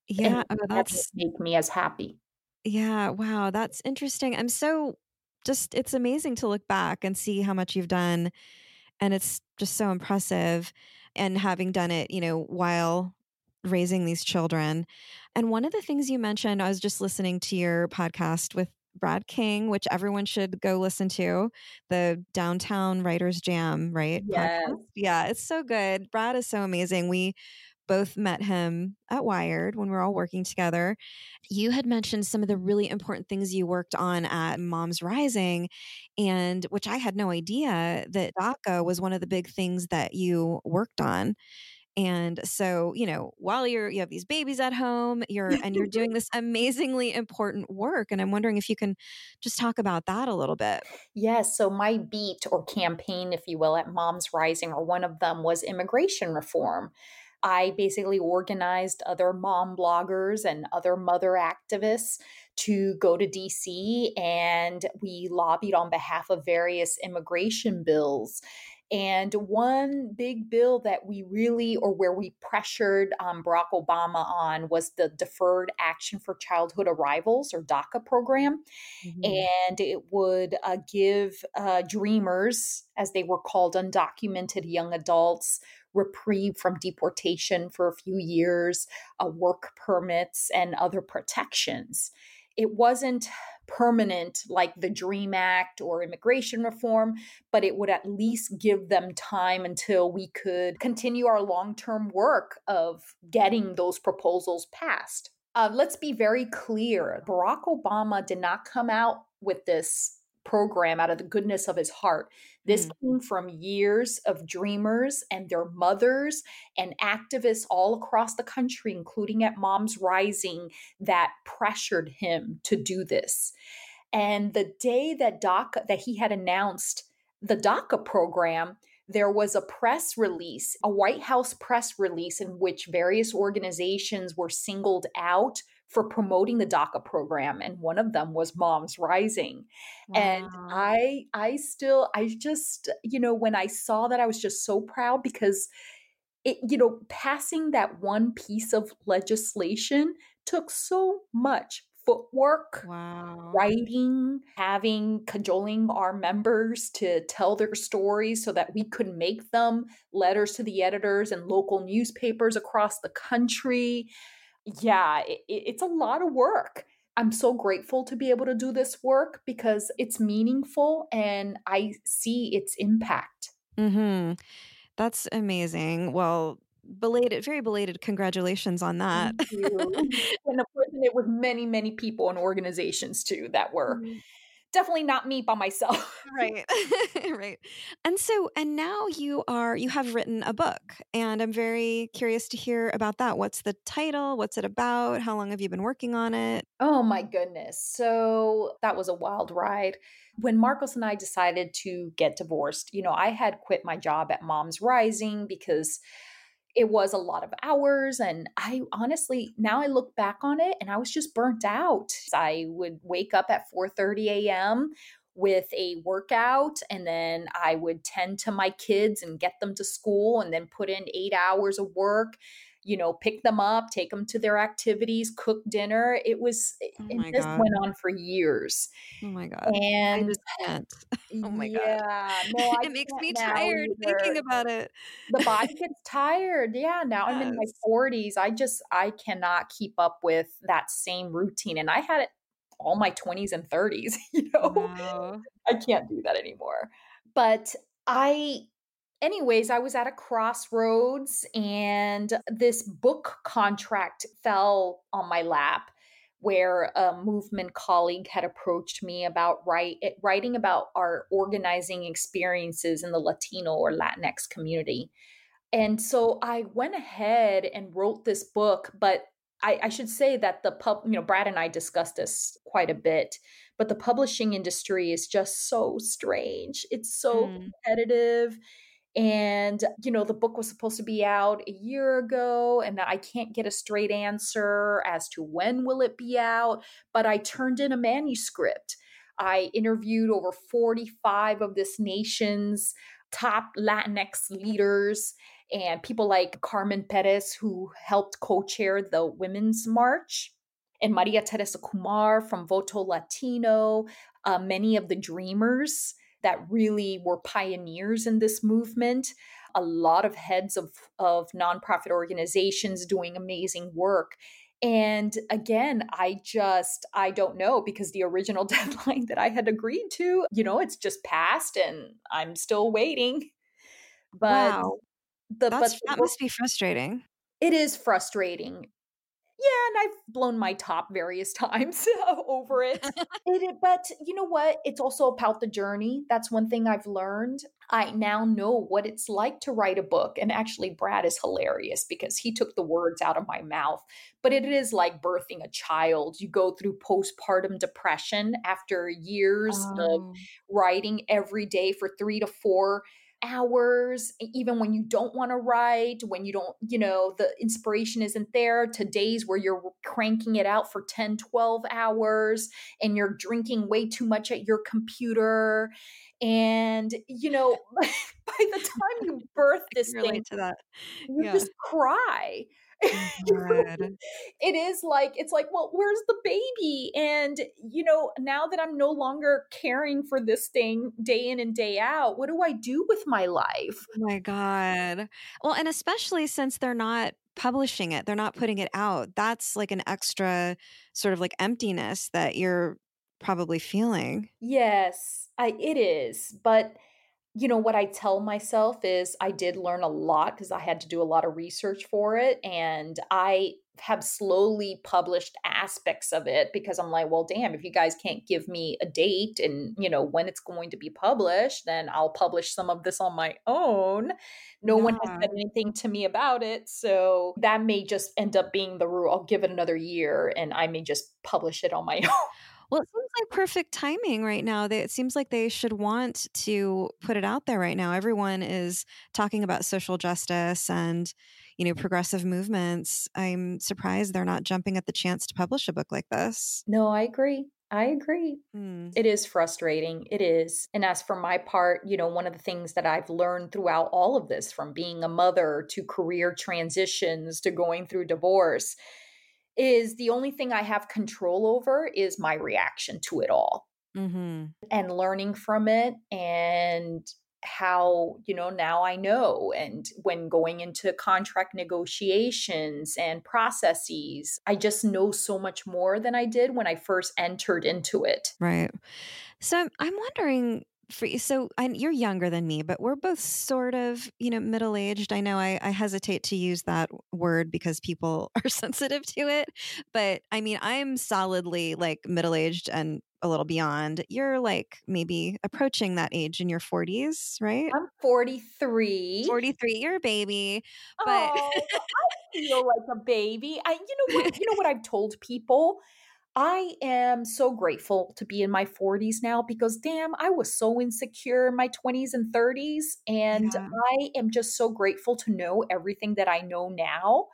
And Yeah, oh, that would that's make me as happy. yeah, wow, that's interesting. I'm so just it's amazing to look back and see how much you've done, and it's just so impressive, and having done it, you know, while raising these children. And one of the things you mentioned, I was just listening to your podcast with Brad King, which everyone should go listen to, the Downtown Writers Jam, right? Yes. Podcast. Yeah, it's so good. Brad is so amazing. We both met him at Wired when we were all working together. You had mentioned some of the really important things you worked on at Moms Rising, and which I had no idea that DACA was one of the big things that you worked on. And so, you know, while you're you have these babies at home, you're and you're doing this amazingly important work. And I'm wondering if you can just talk about that a little bit. Yes, so my beat or campaign, if you will, at Moms Rising, or one of them was immigration reform. I basically organized other mom bloggers and other mother activists to go to D C, and we lobbied on behalf of various immigration bills. And one big bill that we really, or where we pressured um, Barack Obama on, was the Deferred Action for Childhood Arrivals, or DACA program. Mhm. And it would uh, give uh, dreamers, as they were called, undocumented young adults, reprieve from deportation for a few years, uh, work permits, and other protections. It wasn't permanent like the DREAM Act or immigration reform, but it would at least give them time until we could continue our long term work of getting those proposals passed. Uh, let's be very clear. Barack Obama did not come out with this program out of the goodness of his heart. This Mm. came from years of dreamers and their mothers and activists all across the country, including at Moms Rising, that pressured him to do this. And the day that DACA, that he had announced the DACA program, there was a press release, a White House press release, in which various organizations were singled out for promoting the DACA program, and one of them was Moms Rising. And Wow. I I still I just, you know, when I saw that, I was just so proud, because it, you know, passing that one piece of legislation took so much footwork, Wow. writing, having cajoling our members to tell their stories so that we could make them letters to the editors and local newspapers across the country. Yeah, it, it's a lot of work. I'm so grateful to be able to do this work because it's meaningful and I see its impact. Mhm. That's amazing. Well, belated very belated congratulations on that. Thank you. And of course, it was many, many people and organizations too that were Mm. definitely not me by myself. Right. Right. And so and now you are you have written a book, and I'm very curious to hear about that. What's the title? What's it about? How long have you been working on it? Oh my goodness. So that was a wild ride. When Marcos and I decided to get divorced, you know, I had quit my job at Moms Rising because it was a lot of hours. And I honestly, now I look back on it and I was just burnt out. I would wake up at four thirty a m with a workout, and then I would tend to my kids and get them to school, and then put in eight hours of work, you know, pick them up, take them to their activities, cook dinner. It was, Oh and my this went god. on for years. Oh my god. I And just can't. Oh my god. yeah, no, I It makes can't me now tired thinking either. about it. The body gets tired. Yeah, now I'm in my Yes. forties. I just I cannot keep up with that same routine, and I had it all my twenties and thirties, you know? Wow. I can't do that anymore. But I anyways, I was at a crossroads, and this book contract fell on my lap, where a movement colleague had approached me about write, writing about our organizing experiences in the Latino or Latinx community. And so I went ahead and wrote this book, but I, I should say that the pub, you know, Brad and I discussed this quite a bit, but the publishing industry is just so strange. It's so Mm. competitive. And, you know, the book was supposed to be out a year ago, and I can't get a straight answer as to when will it be out, but I turned in a manuscript. I interviewed over forty-five of this nation's top Latinx leaders, and people like Carmen Perez, who helped co-chair the Women's March, and Maria Teresa Kumar from Voto Latino, uh, many of the dreamers that really were pioneers in this movement, a lot of heads of, of nonprofit organizations doing amazing work. And again, I just, I don't know, because the original deadline that I had agreed to, you know, it's just passed and I'm still waiting. But Wow. the, but That's the that book, must be frustrating. it is frustrating. Yeah, and I've blown my top various times over it. It, but you know what? It's also about the journey. That's one thing I've learned. I now know what it's like to write a book. And actually, Brad is hilarious because he took the words out of my mouth. But it is like birthing a child. You go through postpartum depression after years of Oh. writing every day for three to four hours, e- even when you don't want to write, when you don't, you know, the inspiration isn't there, to days where you're cranking it out for ten, twelve hours and you're drinking way too much at your computer. And, you know, by the time you birth I this can thing, relate to that. you Yeah. just cry. Oh God. It is like, it's like, well, where's the baby? And, you know, now that I'm no longer caring for this thing day in and day out, what do I do with my life? Oh my God. Well, and especially since they're not publishing it, they're not putting it out. That's like an extra sort of like emptiness that you're probably feeling. Yes, I, it is. But you know, what I tell myself is I did learn a lot because I had to do a lot of research for it. And I have slowly published aspects of it because I'm like, well, damn, if you guys can't give me a date and, you know, when it's going to be published, then I'll publish some of this on my own. No one has Yeah. said anything to me about it. So that may just end up being the rule. I'll give it another year and I may just publish it on my own. Well, it seems like perfect timing right now. They, it seems like they should want to put it out there right now. Everyone is talking about social justice and, you know, progressive movements. I'm surprised they're not jumping at the chance to publish a book like this. No, I agree. I agree. Hmm. It is frustrating. It is. And as for my part, you know, one of the things that I've learned throughout all of this, from being a mother to career transitions to going through divorce, is the only thing I have control over is my reaction to it all Mm-hmm. and learning from it, and how, you know, now I know. And when going into contract negotiations and processes, I just know so much more than I did when I first entered into it. Right. So I'm I'm wondering for you. So I, you're younger than me, but we're both sort of, you know, middle aged. I know I, I hesitate to use that word because people are sensitive to it, but I mean, I'm solidly like middle aged and a little beyond. You're like maybe approaching that age in your forties, right? I'm forty-three. forty-three, you're a baby, but Oh, I feel like a baby. I, you know what? You know what I've told people? I am so grateful to be in my forties now because damn, I was so insecure in my twenties and thirties. And yeah, I am just so grateful to know everything that I know now.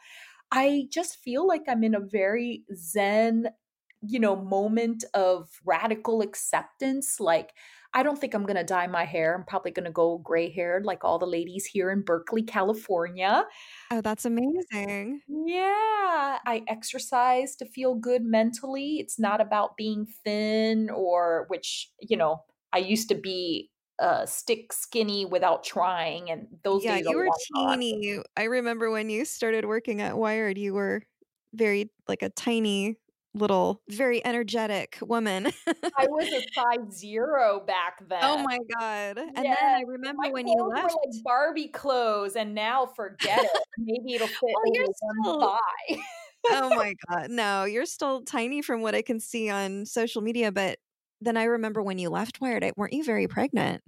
I just feel like I'm in a very zen, you know, moment of radical acceptance. Like, I don't think I'm going to dye my hair. I'm probably going to go gray haired like all the ladies here in Berkeley, California. oh, that's amazing. Yeah, I exercise to feel good mentally. It's not about being thin, or which, you know, I used to be uh stick skinny without trying, and those Yeah, days are you were long gone. teeny. I remember when you started working at Wired, you were very like a tiny little, very energetic woman. I was a size zero back Oh then. my god. And then Yes, I remember my when you clothes were like left. Barbie clothes, and now forget it. Maybe it'll fit Well, over you're one still thigh. oh my god. No, you're still tiny from what I can see on social media, but then I remember when you left Wired, I weren't you very pregnant?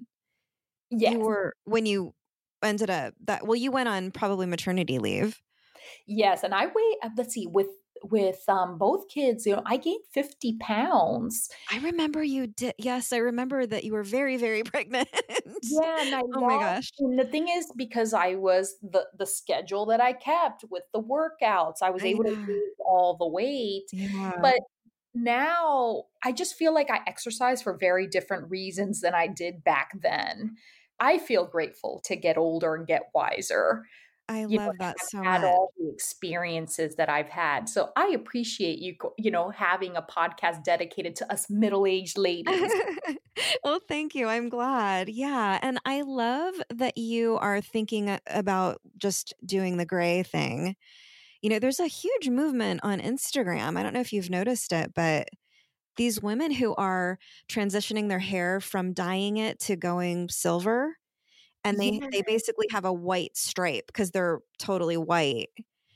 You Yes. were when you ended up that well, you went on probably maternity leave. Yes, and I weigh uh, let's see, with with, um, both kids, you know, I gained fifty pounds. I remember you did yes, I remember that you were very, very pregnant. Yeah, and I Oh my lost, gosh. and the thing is, because I was the the schedule that I kept with the workouts, I was I able to know. lose all the weight. Yeah. But now I just feel like I exercise for very different reasons than I did back then. I feel grateful to get older and get wiser. I you know, love that have so had much. all the experiences that I've had. So I appreciate you, co- you know, having a podcast dedicated to us middle-aged ladies. Well, thank you. I'm glad. Yeah. And I love that you are thinking a- about just doing the gray thing. You know, there's a huge movement on Instagram. I don't know if you've noticed it, but these women who are transitioning their hair from dyeing it to going silver, and they Yeah. they basically have a white stripe because they're totally white.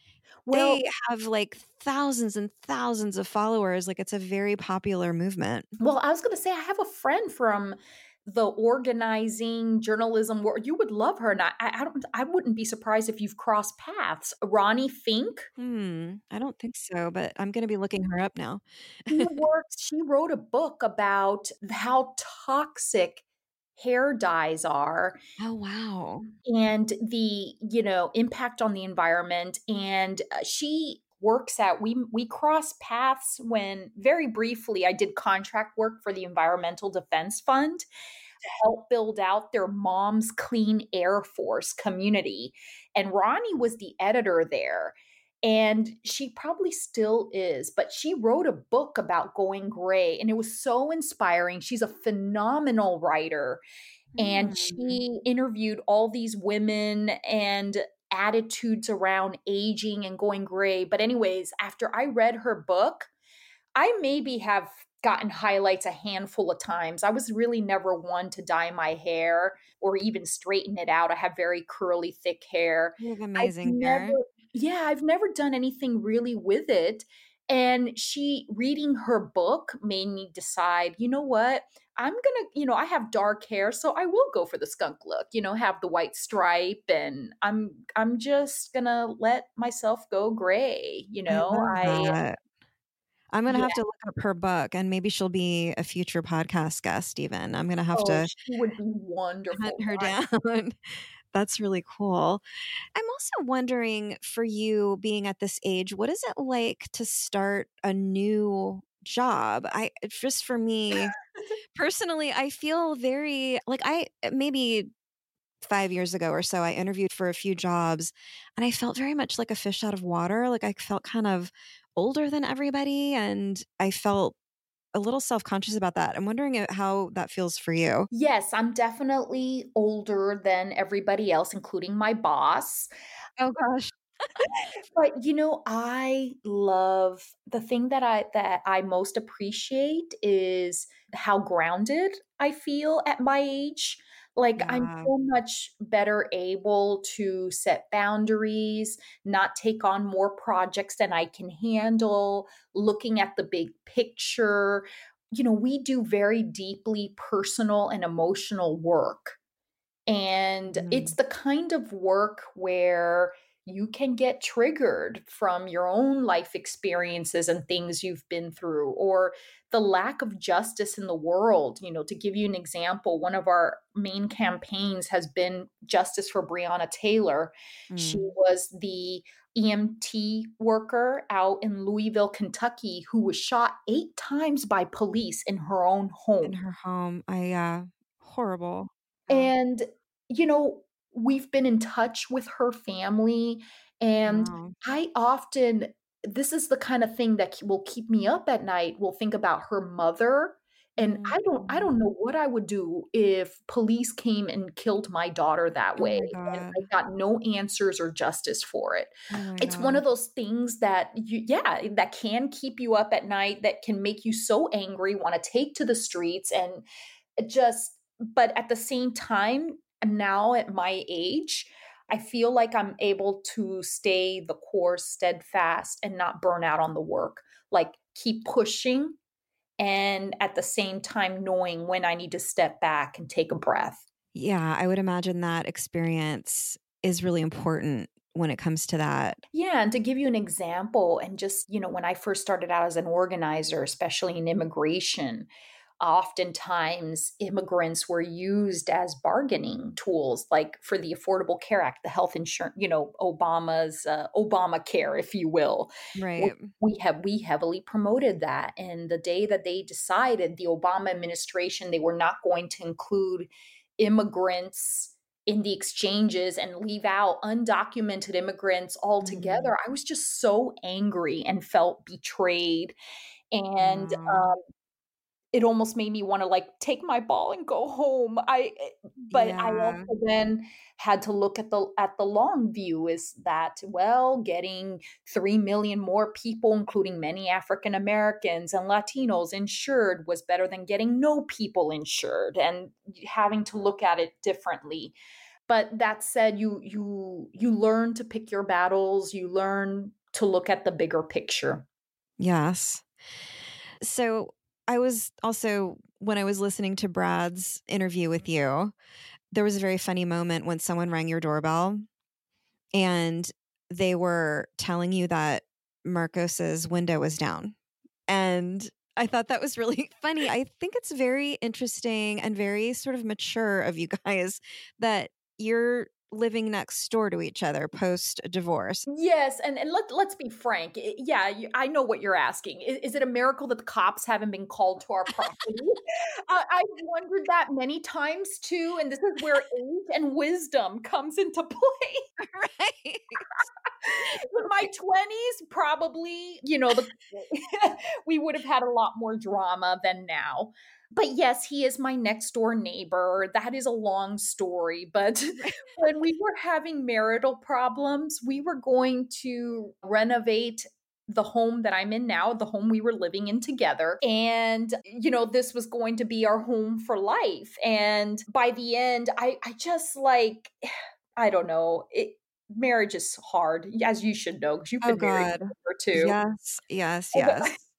Well, They have like thousands and thousands of followers. Like it's a very popular movement. well, I was going to say I have a friend from the organizing journalism world. You would love her, and I, I I don't. I wouldn't be surprised if you've crossed paths. Ronnie Fink. Hmm. I don't think so, but I'm going to be looking her up now. She works. She wrote a book about how toxic hair dyes are Oh, wow. and the, you know, impact on the environment. And uh, she works at we we crossed paths when very briefly I did contract work for the Environmental Defense Fund to help build out their Mom's Clean Air Force community. And Ronnie was the editor there. And she probably still is, but she wrote a book about going gray, and it was so inspiring. She's a phenomenal writer, and Hmm. she interviewed all these women and attitudes around aging and going gray. But, anyways, after I read her book, I maybe have gotten highlights a handful of times. I was really never one to dye my hair or even straighten it out. I have very curly, thick hair. You have I've amazing never, hair. yeah, I've never done anything really with it. And she reading her book made me decide, you know what? I'm gonna, you know, I have dark hair, so I will go for the skunk look, you know, have the white stripe, and I'm I'm just gonna let myself go gray, you I know. love I that. I'm gonna Yeah. have to look up her book, and maybe she'll be a future podcast guest even. I'm gonna have Oh, to she would be hunt wonderful. her down. That's really cool. I'm also wondering for you being at this age, what is it like to start a new job? I just for me personally, I feel very like I maybe five years ago or so, I interviewed for a few jobs and I felt very much like a fish out of water. Like I felt kind of older than everybody and I felt a little self-conscious about that. I'm wondering uh, how that feels for you. Yes, I'm definitely older than everybody else, including my boss. Oh gosh. But, you know, I love the thing that I that I most appreciate is how grounded I feel at my age. Like, I'm Yeah. so much better able to set boundaries, not take on more projects than I can handle, looking at the big picture. You know, we do very deeply personal and emotional work. And it's Mm. the kind of work where you can get triggered from your own life experiences and things you've been through, or the lack of justice in the world. You know, to give you an example, one of our main campaigns has been justice for Breonna Taylor. She Mm. was the E M T worker out in Louisville, Kentucky, who was shot eight times by police in her own In home. her home. I uh horrible. Yeah. And, you know, we've been in touch with her family, and Wow. I often this is the kind of thing that k will keep me up at night, will think about her mother, and Mm. I don't I don't know what I would do if police came and killed my daughter that Oh way, my and god. I got no answers or justice for it. Oh my It's one god. of those things that you yeah, that can keep you up at night, that can make you so angry, wanna take to the streets, and it just but at the same time, now at my age, I feel like I'm able to stay the course steadfast and not burn out on the work. Like, keep pushing, and at the same time knowing when I need to step back and take a breath. Yeah, I would imagine that experience is really important when it comes to that. Yeah, and to give you an example, and just, you know, when I first started out as an organizer, especially in immigration, oftentimes immigrants were used as bargaining tools, like for the Affordable Care Act, the health insurance, you know, Obama's uh, Obamacare, if you will. We Right. we have we heavily promoted that, and the day that they decided, the Obama administration, they were not going to include immigrants in the exchanges and leave out undocumented immigrants Mm. altogether. I was just so angry and felt betrayed. And Mm. um, it almost made me wanna, like, take my ball and go home. I eh but I Yeah. also then had to look at the at the long view is that, well, getting three million more people, including many African Americans and Latinos, insured was better than getting no people insured, and having to look at it differently. But that said, you you you learn to pick your battles, you learn to look at the bigger picture. Yes. So I was also, when I was listening to Brad's interview with you, there was a very funny moment when someone rang your doorbell and they were telling you that Marcos's window was down. And I thought that was really funny. I think it's very interesting and very sort of mature of you guys that you're living next door to each other post divorce. Yes, and and let let's be frank. I yeah, you I know what you're asking. I is it a miracle that the cops haven't been called to our property? I I've wondered that many times too, and this is where age and wisdom comes into play. Right. In my twenties, probably, you know, the we would have had a lot more drama than now. But yes, he is my next door neighbor. That is a long story, but Right. when we were having marital problems, we were going to renovate the home that I'm in now, the home we were living in together. And, you know, this was going to be our home for life. And by the end, I, I just like, I don't know. It, marriage is hard, as you should know, because you've Oh been married God. for two. Yes, yes, yes.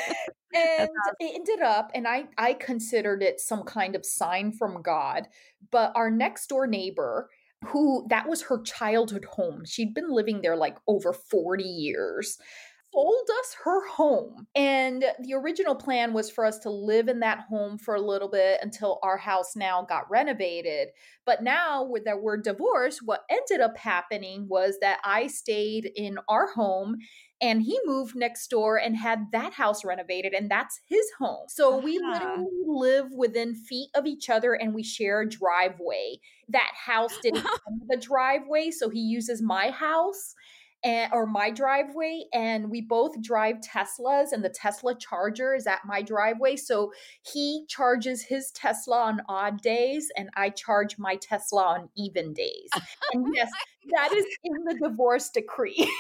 And That's it ended up and I I considered it some kind of sign from God, but our next door neighbor, who that was her childhood home, she'd been living there, like, over forty years, sold us her home, and the original plan was for us to live in that home for a little bit until our house now got renovated, but now with that we're divorced, what ended up happening was that I stayed in our home and he moved next door and had that house renovated, and that's his home. So we ah. literally live within feet of each other and we share a driveway. That house didn't come with a driveway, so he uses my house and or my driveway, and we both drive Teslas, and the Tesla charger is at my driveway. So he charges his Tesla on odd days, and I charge my Tesla on even days. And yes, that is in the divorce decree.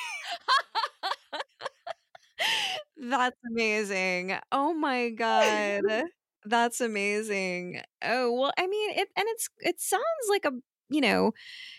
That's amazing. Oh my god. That's amazing. Oh, well, I mean, it and it's it sounds like a, you know,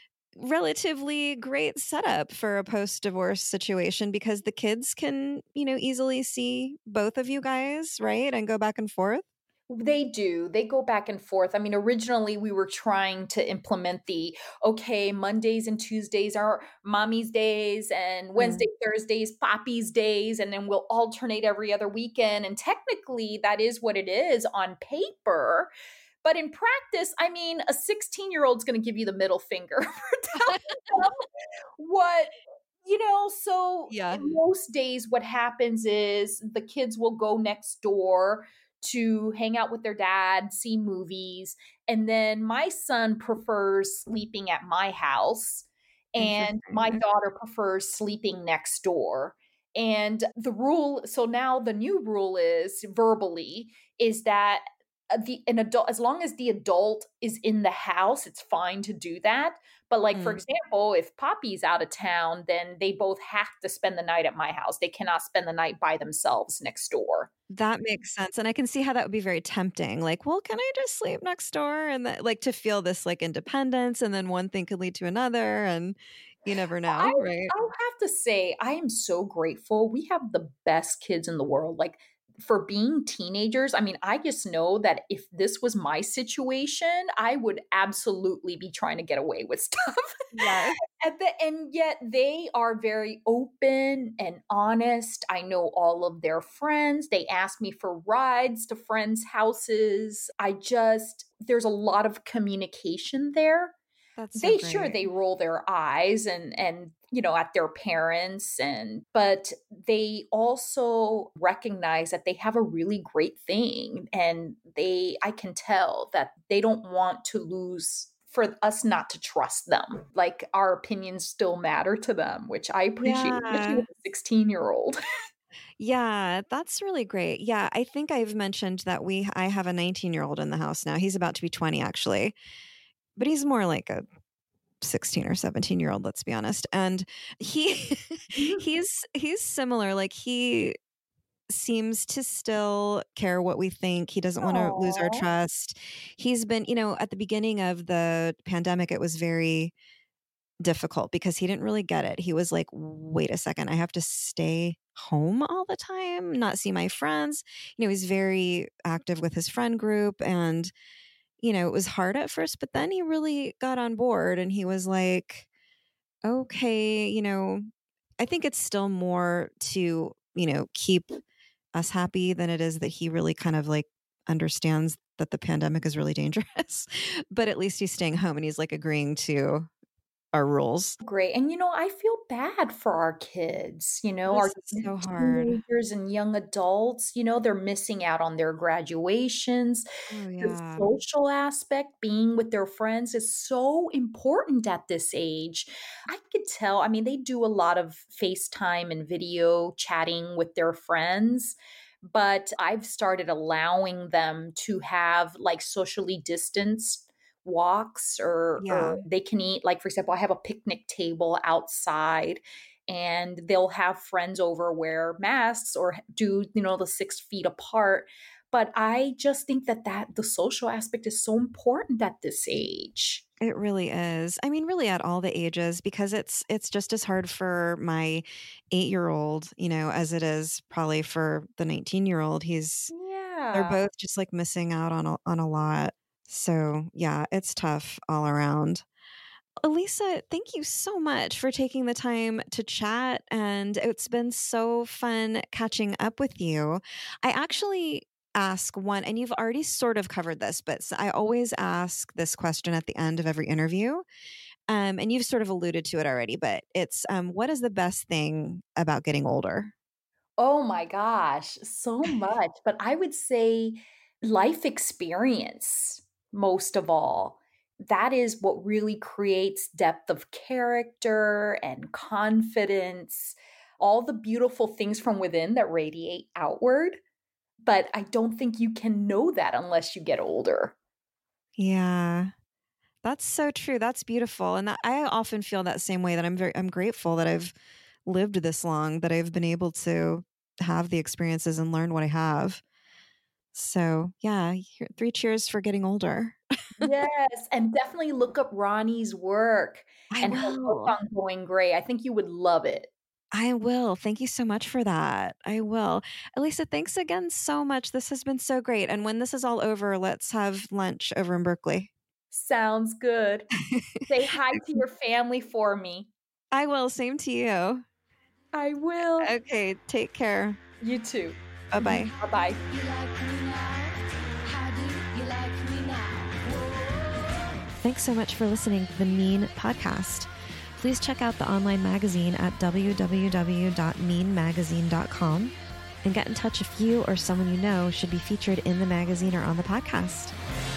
relatively great setup for a post-divorce situation because the kids can, you know, easily see both of you guys, right? And go back and forth. They do. They go back and forth. I mean, originally we were trying to implement the okay, Mondays and Tuesdays are mommy's days, and Wednesday, Mm. Thursdays, Poppy's days, and then we'll alternate every other weekend. And technically, that is what it is on paper. But in practice, I mean, a sixteen year old's going to give you the middle finger for telling them what you know, so Yeah. in most days, what happens is the kids will go next door to hang out with their dad, see movies, and then my son prefers sleeping at my house, and my Interesting. daughter prefers sleeping next door. And the rule, so now the new rule is verbally, is that uh, the an adult, as long as the adult is in the house, it's fine to do that. But like for Mm. example, if Poppy's out of town, then they both have to spend the night at my house. They cannot spend the night by themselves next door. That makes sense, and I can see how that would be very tempting, like, "Well, can I just sleep next door?" And that like, to feel this, like, independence, and then one thing could lead to another, and you never I know, right? I'll have to say, I am so grateful. We have the best kids in the world. Like for being teenagers, I mean, I just know that if this was my situation, I would absolutely be trying to get away with stuff. Yes. At the and yet they are very open and honest. I know all of their friends. They ask me for rides to friends' houses. I just there's a lot of communication there. That's so They sure great. they roll their eyes and and you know at their parents and but they also recognize that they have a really great thing and they I can tell that they don't want to lose for us not to trust them. Like our opinions still matter to them, which I appreciate, especially Yeah. with a sixteen year old. Yeah, that's really great. Yeah, I think I've mentioned that we I have a nineteen-year-old in the house now. He's about to be twenty actually, but he's more like a sixteen or seventeen-year-old, let's be honest. And he he's he's similar. Like he seems to still care what we think. He doesn't want to lose our Aw. trust. He's been, you know, at the beginning of the pandemic, it was very difficult because he didn't really get it. He was like, wait a second, I have to stay home all the time, not see my friends. You know, he's very active with his friend group. And, you know, it was hard at first, but then he really got on board and he was like, okay, you know, I think it's still more to, you know, keep us happy than it is that he really kind of like understands that the pandemic is really dangerous. But at least he's staying home and he's like agreeing to our rules. Great. And, you know, I feel bad for our kids, you know, This our is so hard. teenagers and young adults, you know, they're missing out on their graduations. Oh, The yeah. social aspect, being with their friends, is so important at this age. I could tell, I mean, they do a lot of FaceTime and video chatting with their friends, but I've started allowing them to have like socially distanced walks, or Yeah. or they can eat, like for example, I have a picnic table outside and they'll have friends over, wear masks or do, you know, the six feet apart. But I just think that that the social aspect is so important at this age. It really is. I mean, really at all the ages, because it's it's just as hard for my eight-year-old, you know, as it is probably for the nineteen-year-old. He's they're Yeah. both just like missing out on a, on a lot. So, yeah, it's tough all around. Elisa, thank you so much for taking the time to chat. And it's been so fun catching up with you. I actually ask one, and you've already sort of covered this, but s- I always ask this question at the end of every interview. Um, and you've sort of alluded to it already, but it's um, what is the best thing about getting older? Oh my gosh, so much. But I would say life experience, most of all. That is what really creates depth of character and confidence, all the beautiful things from within that radiate outward. But I don't think you can know that unless you get older. Yeah. That's so true. That's beautiful. And that, I often feel that same way that I'm very, I'm grateful that I've lived this long, that I've been able to have the experiences and learn what I have. So yeah, here- three cheers for getting older. Yes, and definitely look up Ronnie's work I and her book will. on Going Gray. I think you would love it. I will. Thank you so much for that. I will. Elisa, thanks again so much. This has been so great. And when this is all over, let's have lunch over in Berkeley. Sounds good. Say hi to your family for me. I will. Same to you. I will. Okay. Take care. You too. Bye bye. Bye-bye. You like me now? How do you like me now? Thanks so much for listening to the Mean Podcast. Please check out the online magazine at w w w dot mean magazine dot com and get in touch if you or someone you know should be featured in the magazine or on the podcast.